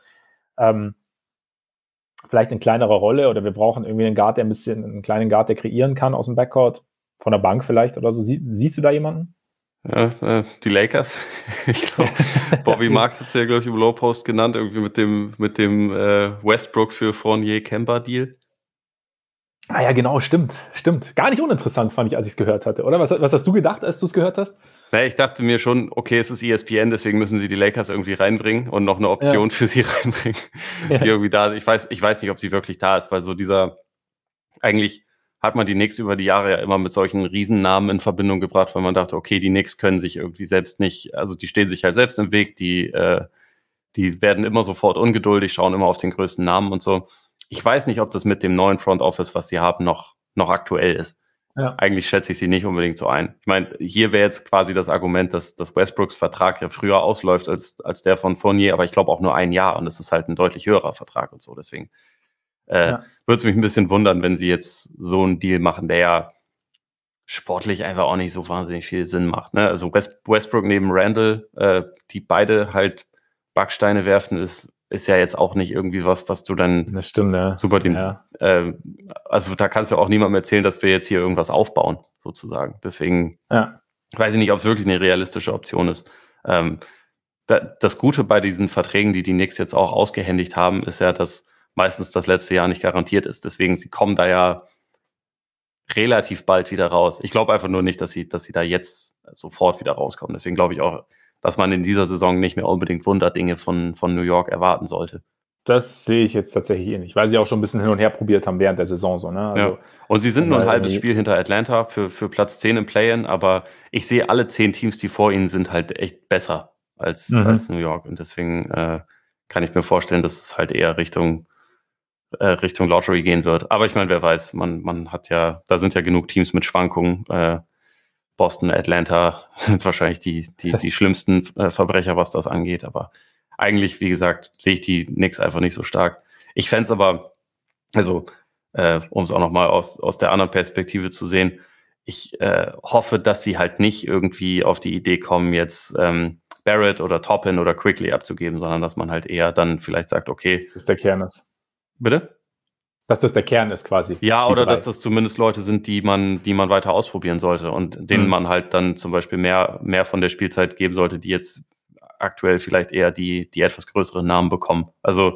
vielleicht in kleinerer Rolle oder wir brauchen irgendwie einen kleinen Guard, der kreieren kann aus dem Backcourt, von der Bank vielleicht oder so. Siehst du da jemanden? Ja, die Lakers. Ich glaube, Bobby Marks hat es ja, glaube ich, im Low Post genannt, irgendwie mit dem Westbrook für Fournier-Kemba-Deal. Ah ja, genau, stimmt. Gar nicht uninteressant, fand ich, als ich es gehört hatte, oder? Was hast du gedacht, als du es gehört hast? Naja, ich dachte mir schon, okay, es ist ESPN, deswegen müssen sie die Lakers irgendwie reinbringen und noch eine Option für sie reinbringen, die irgendwie da ist. Ich weiß nicht, ob sie wirklich da ist, weil so eigentlich hat man die Knicks über die Jahre ja immer mit solchen Riesennamen in Verbindung gebracht, weil man dachte, okay, die Knicks können sich irgendwie selbst nicht, also die stehen sich halt selbst im Weg, die werden immer sofort ungeduldig, schauen immer auf den größten Namen und so. Ich weiß nicht, ob das mit dem neuen Front Office, was sie haben, noch aktuell ist. Ja. Eigentlich schätze ich sie nicht unbedingt so ein. Ich meine, hier wäre jetzt quasi das Argument, dass Westbrooks Vertrag ja früher ausläuft als der von Fournier, aber ich glaube auch nur 1 Jahr und es ist halt ein deutlich höherer Vertrag und so. Deswegen würde es mich ein bisschen wundern, wenn sie jetzt so einen Deal machen, der ja sportlich einfach auch nicht so wahnsinnig viel Sinn macht. Ne? Also Westbrook neben Randall, die beide halt Backsteine werfen, ist ja jetzt auch nicht irgendwie was du dann das stimmt, ja. super also da kannst du auch niemandem erzählen, dass wir jetzt hier irgendwas aufbauen, sozusagen. Deswegen weiß ich nicht, ob es wirklich eine realistische Option ist. Das Gute bei diesen Verträgen, die Knicks jetzt auch ausgehändigt haben, ist ja, dass meistens das letzte Jahr nicht garantiert ist. Deswegen, sie kommen da ja relativ bald wieder raus. Ich glaube einfach nur nicht, dass sie da jetzt sofort wieder rauskommen. Deswegen glaube ich auch, dass man in dieser Saison nicht mehr unbedingt Wunderdinge von New York erwarten sollte. Das sehe ich jetzt tatsächlich nicht, weil sie auch schon ein bisschen hin und her probiert haben während der Saison. So, ne? Also, und sie sind nur ein halbes Spiel hinter Atlanta für Platz 10 im Play-In, aber ich sehe alle 10 Teams, die vor ihnen sind, halt echt besser als New York. Und deswegen kann ich mir vorstellen, dass es halt eher Richtung Lottery gehen wird. Aber ich meine, wer weiß, man hat ja, da sind ja genug Teams mit Schwankungen. Boston, Atlanta sind wahrscheinlich die schlimmsten Verbrecher, was das angeht. Aber eigentlich, wie gesagt, sehe ich die Knicks einfach nicht so stark. Ich fände es aber, also um es auch nochmal aus der anderen Perspektive zu sehen, ich hoffe, dass sie halt nicht irgendwie auf die Idee kommen, jetzt Barrett oder Toppin oder Quickly abzugeben, sondern dass man halt eher dann vielleicht sagt, okay. Das der Kern ist. Bitte? Dass das der Kern ist quasi. Ja, oder dass das zumindest Leute sind, die man weiter ausprobieren sollte und denen man halt dann zum Beispiel mehr von der Spielzeit geben sollte, die jetzt aktuell vielleicht eher die etwas größeren Namen bekommen. Also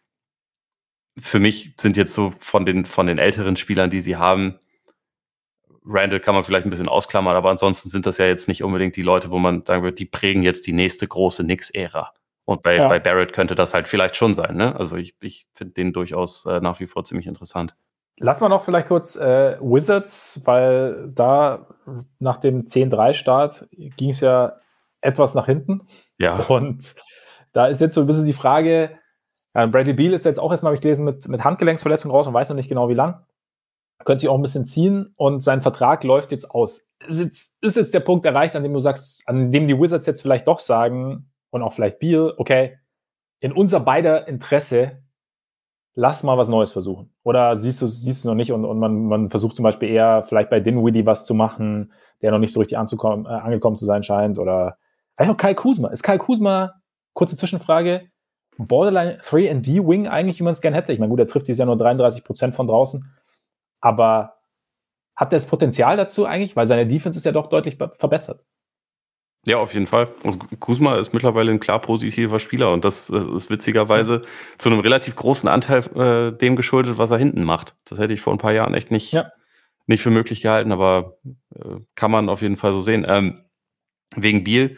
für mich sind jetzt so von den älteren Spielern, die sie haben, Randall kann man vielleicht ein bisschen ausklammern, aber ansonsten sind das ja jetzt nicht unbedingt die Leute, wo man sagen wird, die prägen jetzt die nächste große Knicks-Ära. Und bei Barrett könnte das halt vielleicht schon sein. Ne? Also ich finde den durchaus nach wie vor ziemlich interessant. Lass mal noch vielleicht kurz Wizards, weil da nach dem 10-3-Start ging es ja etwas nach hinten. Ja. Und da ist jetzt so ein bisschen die Frage, Bradley Beal ist jetzt auch erstmal, habe ich gelesen, mit Handgelenksverletzung raus und weiß noch nicht genau, wie lang. Könnte sich auch ein bisschen ziehen und sein Vertrag läuft jetzt aus. Ist jetzt der Punkt erreicht, an dem du sagst, an dem die Wizards jetzt vielleicht doch sagen, und auch vielleicht Beal, okay, in unser beider Interesse, lass mal was Neues versuchen. Oder siehst du es noch nicht und man versucht zum Beispiel eher vielleicht bei Dinwiddie was zu machen, der noch nicht so richtig angekommen zu sein scheint. Oder vielleicht auch Kyle Kuzma. Ist Kyle Kuzma, kurze Zwischenfrage, Borderline 3&D-Wing eigentlich, wie man es gerne hätte? Ich meine, gut, er trifft dieses Jahr nur 33% von draußen. Aber hat er das Potenzial dazu eigentlich? Weil seine Defense ist ja doch deutlich verbessert. Ja, auf jeden Fall. Also Kuzma ist mittlerweile ein klar positiver Spieler und das ist witzigerweise zu einem relativ großen Anteil dem geschuldet, was er hinten macht. Das hätte ich vor ein paar Jahren echt nicht für möglich gehalten, aber kann man auf jeden Fall so sehen. Wegen Beal,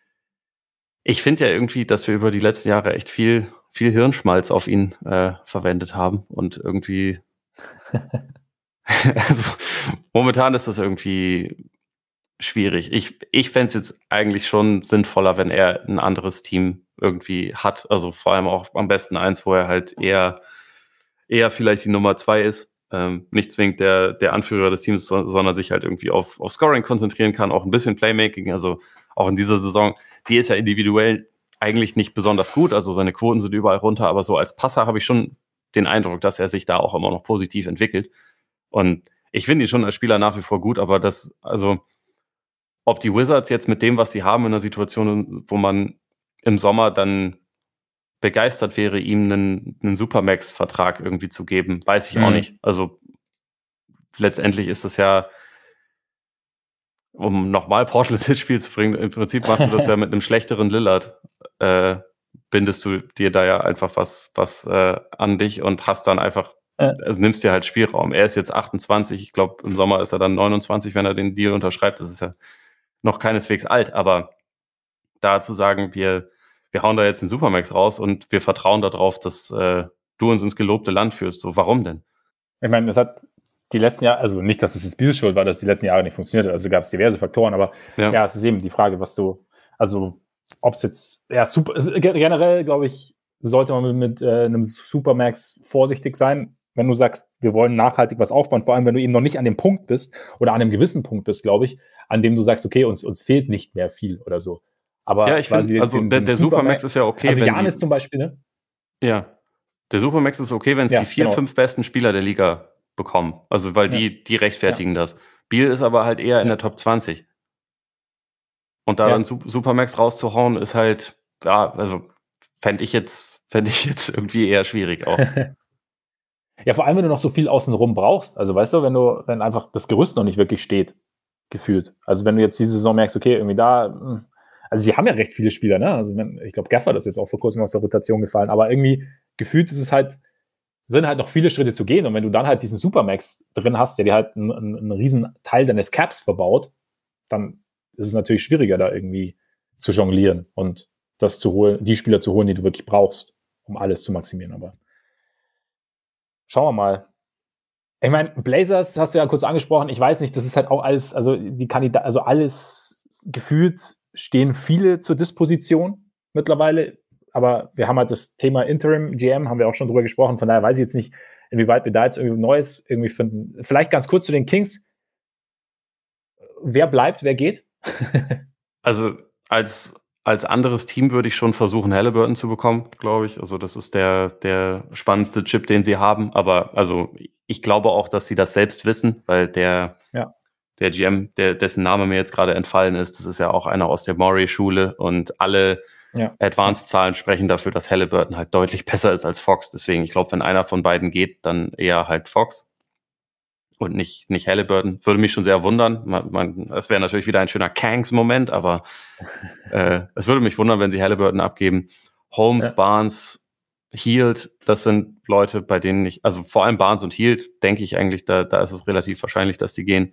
ich finde ja irgendwie, dass wir über die letzten Jahre echt viel Hirnschmalz auf ihn verwendet haben und irgendwie also momentan ist das irgendwie schwierig. Ich fände es jetzt eigentlich schon sinnvoller, wenn er ein anderes Team irgendwie hat. Also vor allem auch am besten eins, wo er halt eher vielleicht die Nummer 2 ist. Nicht zwingend der Anführer des Teams, sondern sich halt irgendwie auf Scoring konzentrieren kann, auch ein bisschen Playmaking. Also auch in dieser Saison, die ist ja individuell eigentlich nicht besonders gut. Also seine Quoten sind überall runter, aber so als Passer habe ich schon den Eindruck, dass er sich da auch immer noch positiv entwickelt. Und ich finde ihn schon als Spieler nach wie vor gut, aber ob die Wizards jetzt mit dem, was sie haben, in einer Situation, wo man im Sommer dann begeistert wäre, ihm einen Supermax-Vertrag irgendwie zu geben, weiß ich auch nicht. Also letztendlich ist das ja, um nochmal Portland ins Spiel zu bringen, im Prinzip machst du das ja mit einem schlechteren Lillard, bindest du dir da ja einfach was an dich und hast dann einfach, also nimmst dir halt Spielraum. Er ist jetzt 28, ich glaube im Sommer ist er dann 29, wenn er den Deal unterschreibt. Das ist ja noch keineswegs alt, aber da zu sagen, wir hauen da jetzt einen Supermax raus und wir vertrauen darauf, dass du uns ins gelobte Land führst. So, warum denn? Ich meine, das hat die letzten Jahre, also nicht, dass es das Biels schuld war, dass die letzten Jahre nicht funktioniert hat, also gab es diverse Faktoren, aber ja, es ist eben die Frage, ob es jetzt, super, generell, glaube ich, sollte man mit einem Supermax vorsichtig sein, wenn du sagst, wir wollen nachhaltig was aufbauen, vor allem, wenn du eben noch nicht an dem Punkt bist oder an einem gewissen Punkt bist, glaube ich, an dem du sagst, okay, uns fehlt nicht mehr viel oder so. Aber ja, ich finde, also der Supermax ist ja okay, also Giannis zum Beispiel, ne? Ja, der Supermax ist okay, wenn es die 4, 5 besten Spieler der Liga bekommen. Also, weil die rechtfertigen das. Beal ist aber halt eher in der Top 20. Und da dann Supermax rauszuhauen, ist halt, ja, also fände ich jetzt irgendwie eher schwierig auch. Ja, vor allem, wenn du noch so viel außenrum brauchst. Also, weißt du, wenn einfach das Gerüst noch nicht wirklich steht, gefühlt. Also, wenn du jetzt diese Saison merkst, okay, irgendwie da, also, sie haben ja recht viele Spieler, ne? Also, ich glaube, Gafford ist jetzt auch vor kurzem aus der Rotation gefallen, aber irgendwie gefühlt ist es halt, sind halt noch viele Schritte zu gehen. Und wenn du dann halt diesen Supermax drin hast, der dir halt einen riesen Teil deines Caps verbaut, dann ist es natürlich schwieriger, da irgendwie zu jonglieren und das zu holen, die Spieler zu holen, die du wirklich brauchst, um alles zu maximieren. Aber schauen wir mal. Ich meine, Blazers hast du ja kurz angesprochen. Ich weiß nicht, das ist halt auch alles, also die Kandidaten, also alles gefühlt stehen viele zur Disposition mittlerweile. Aber wir haben halt das Thema Interim GM, haben wir auch schon drüber gesprochen. Von daher weiß ich jetzt nicht, inwieweit wir da jetzt irgendwie Neues irgendwie finden. Vielleicht ganz kurz zu den Kings. Wer bleibt, wer geht? Also als anderes Team würde ich schon versuchen, Halliburton zu bekommen, glaube ich. Also das ist der spannendste Chip, den sie haben. Aber also ich glaube auch, dass sie das selbst wissen, weil der GM, dessen Name mir jetzt gerade entfallen ist, das ist ja auch einer aus der Murray-Schule und alle Advanced-Zahlen sprechen dafür, dass Halliburton halt deutlich besser ist als Fox. Deswegen, ich glaube, wenn einer von beiden geht, dann eher halt Fox und nicht Halliburton. Würde mich schon sehr wundern. Es wäre natürlich wieder ein schöner Kangs-Moment, aber es würde mich wundern, wenn sie Halliburton abgeben. Holmes, Barnes, Hield, das sind Leute, bei denen ich, also vor allem Barnes und Hield, denke ich eigentlich, da ist es relativ wahrscheinlich, dass die gehen.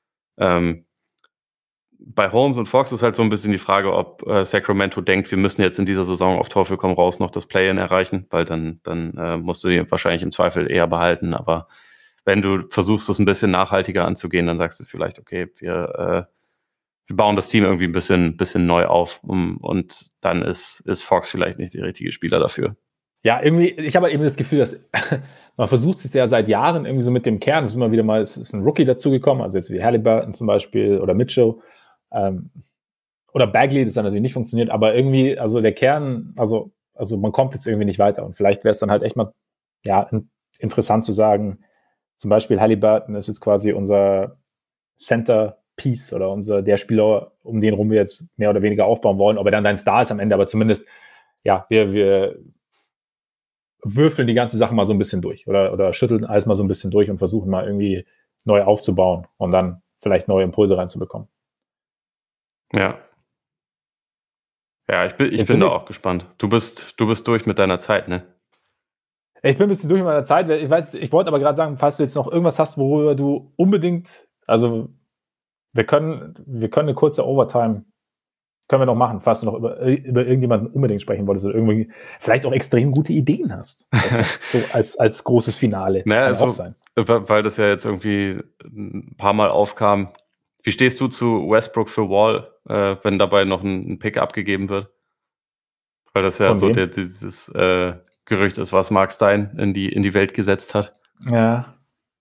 Bei Holmes und Fox ist halt so ein bisschen die Frage, ob Sacramento denkt, wir müssen jetzt in dieser Saison auf Teufel komm raus noch das Play-In erreichen, weil dann musst du die wahrscheinlich im Zweifel eher behalten. Aber wenn du versuchst, das ein bisschen nachhaltiger anzugehen, dann sagst du vielleicht, okay, wir bauen das Team irgendwie ein bisschen neu auf und dann ist Fox vielleicht nicht der richtige Spieler dafür. Ja, irgendwie, ich habe halt eben das Gefühl, dass man versucht es ja seit Jahren irgendwie so mit dem Kern, es ist immer wieder mal, es ist ein Rookie dazugekommen, also jetzt wie Halliburton zum Beispiel oder Mitchell oder Bagley, das hat natürlich nicht funktioniert, aber irgendwie, also der Kern, also man kommt jetzt irgendwie nicht weiter und vielleicht wäre es dann halt echt mal, ja, interessant zu sagen, zum Beispiel Halliburton ist jetzt quasi unser Centerpiece oder der Spieler, um den rum wir jetzt mehr oder weniger aufbauen wollen, ob er dann dein Star ist am Ende, aber zumindest, ja, wir würfeln die ganze Sache mal so ein bisschen durch oder schütteln alles mal so ein bisschen durch und versuchen mal irgendwie neu aufzubauen und dann vielleicht neue Impulse reinzubekommen. Ja. Ja, ich bin da auch gespannt. Du bist durch mit deiner Zeit, ne? Ich bin ein bisschen durch mit meiner Zeit. Ich wollte aber gerade sagen, falls du jetzt noch irgendwas hast, worüber du unbedingt, also wir können eine kurze Overtime können wir noch machen, falls du noch über irgendjemanden unbedingt sprechen wolltest oder irgendwie vielleicht auch extrem gute Ideen hast. So als großes Finale. Naja, kann also, auch sein. Weil das ja jetzt irgendwie ein paar Mal aufkam. Wie stehst du zu Westbrook für Wall, wenn dabei noch ein Pick abgegeben wird? Weil das ja Von so wem? dieses Gerücht ist, was Mark Stein in die Welt gesetzt hat. Ja.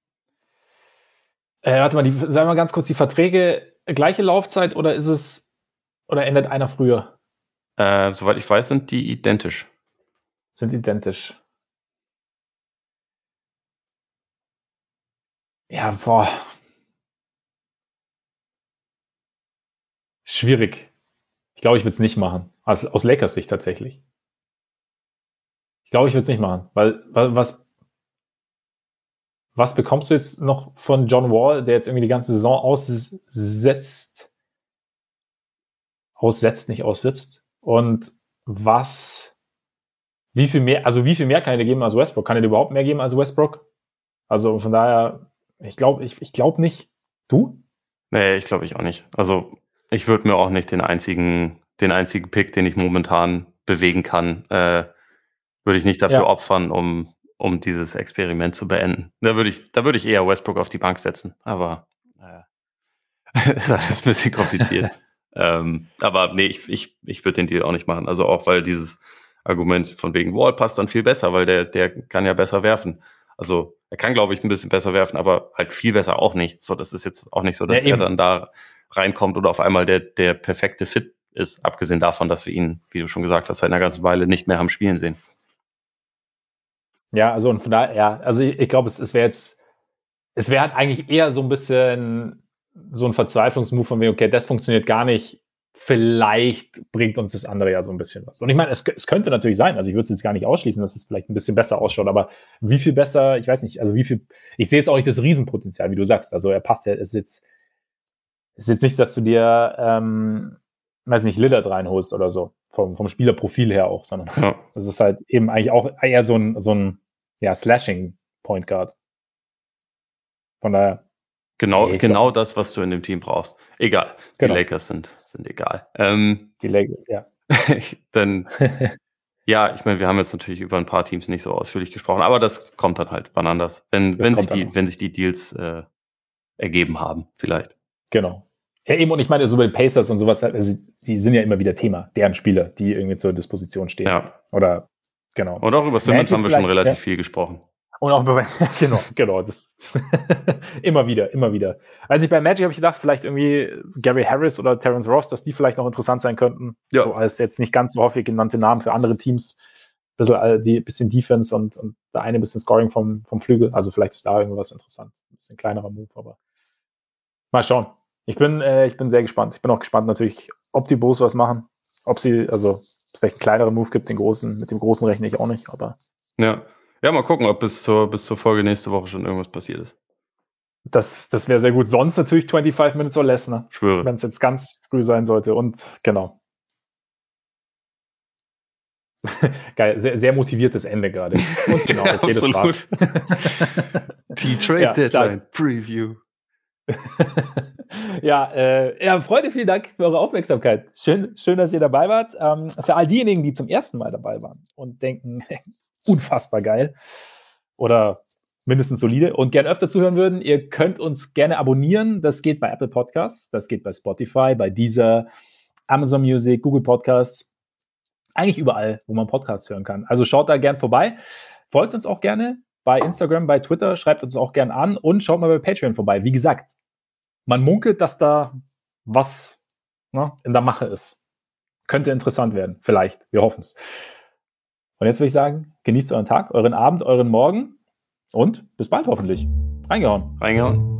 Warte mal, sagen wir mal ganz kurz, die Verträge gleiche Laufzeit oder endet einer früher? Soweit ich weiß, sind die identisch. Sind identisch. Ja, boah. schwierig. Ich glaube, ich würde es nicht machen. Also aus Lakers Sicht tatsächlich. Ich glaube, ich würde es nicht machen, weil was bekommst du jetzt noch von John Wall, der jetzt irgendwie die ganze Saison aussitzt? Und wie viel mehr kann er dir geben als Westbrook? Kann er dir überhaupt mehr geben als Westbrook? Also von daher, ich glaube nicht. Du? Nee, ich glaube ich auch nicht. Also ich würde mir auch nicht den einzigen Pick, den ich momentan bewegen kann, würde ich nicht dafür opfern, um dieses Experiment zu beenden. Da würde ich eher Westbrook auf die Bank setzen. Aber ist alles ein bisschen kompliziert. Aber nee, ich würde den Deal auch nicht machen. Also auch, weil dieses Argument von wegen Wall passt dann viel besser, weil der kann ja besser werfen. Also er kann, glaube ich, ein bisschen besser werfen, aber halt viel besser auch nicht. So, das ist jetzt auch nicht so, dass er dann da reinkommt oder auf einmal der perfekte Fit ist, abgesehen davon, dass wir ihn, wie du schon gesagt hast, seit einer ganzen Weile nicht mehr haben spielen sehen. Ja, also und von daher, ja, also ich glaube, es wäre halt eigentlich eher so ein bisschen so ein Verzweiflungsmove von wegen, okay, das funktioniert gar nicht, vielleicht bringt uns das andere ja so ein bisschen was. Und ich meine, es könnte natürlich sein, also ich würde es jetzt gar nicht ausschließen, dass es vielleicht ein bisschen besser ausschaut, aber wie viel besser, ich weiß nicht, also ich sehe jetzt auch nicht das Riesenpotenzial, wie du sagst, also er passt ja, es ist jetzt nicht, dass du dir, weiß nicht, Lillard reinholst oder so, vom Spielerprofil her auch, sondern das ist halt eben eigentlich auch eher so ein Slashing Point Guard. Von daher. Genau das, was du in dem Team brauchst. Egal. Die Lakers sind egal. Die Lakers, ja. Dann, ja, ich meine, wir haben jetzt natürlich über ein paar Teams nicht so ausführlich gesprochen, aber das kommt dann halt wann anders, wenn sich die Deals ergeben haben, vielleicht. Genau. Ja, eben, und ich meine, so bei den Pacers und sowas, also die sind ja immer wieder Thema, deren Spieler, die irgendwie zur Disposition stehen. Ja. Oder, genau. Und auch über Simmons haben wir schon relativ viel gesprochen. Und auch über, genau, das immer wieder. Also bei Magic habe ich gedacht, vielleicht irgendwie Gary Harris oder Terrence Ross, dass die vielleicht noch interessant sein könnten. Ja. So als jetzt nicht ganz so häufig genannte Namen für andere Teams. Bisschen Defense und der eine bisschen Scoring vom Flügel. Also vielleicht ist da irgendwas interessant. Ein bisschen kleinerer Move, aber mal schauen. Ich bin sehr gespannt. Ich bin auch gespannt natürlich, ob die Bulls was machen. Ob es vielleicht einen kleineren Move gibt, mit dem großen rechne ich auch nicht, aber. Ja, mal gucken, ob bis zur Folge nächste Woche schon irgendwas passiert ist. Das wäre sehr gut. Sonst natürlich 25 Minutes or less, ne? Schwöre. Wenn es jetzt ganz früh sein sollte. Und genau. Geil, sehr, sehr motiviertes Ende gerade. Und genau, okay, das war's. Die Trade Deadline Preview. Ja, Freunde, vielen Dank für eure Aufmerksamkeit. Schön, dass ihr dabei wart. Für all diejenigen, die zum ersten Mal dabei waren und denken, unfassbar geil oder mindestens solide und gerne öfter zuhören würden, ihr könnt uns gerne abonnieren. Das geht bei Apple Podcasts, das geht bei Spotify, bei Deezer, Amazon Music, Google Podcasts, eigentlich überall, wo man Podcasts hören kann. Also schaut da gern vorbei. Folgt uns auch gerne bei Instagram, bei Twitter, schreibt uns auch gern an und schaut mal bei Patreon vorbei. Wie gesagt, man munkelt, dass da was in der Mache ist. Könnte interessant werden, vielleicht. Wir hoffen es. Und jetzt würde ich sagen, genießt euren Tag, euren Abend, euren Morgen und bis bald hoffentlich. Reingehauen.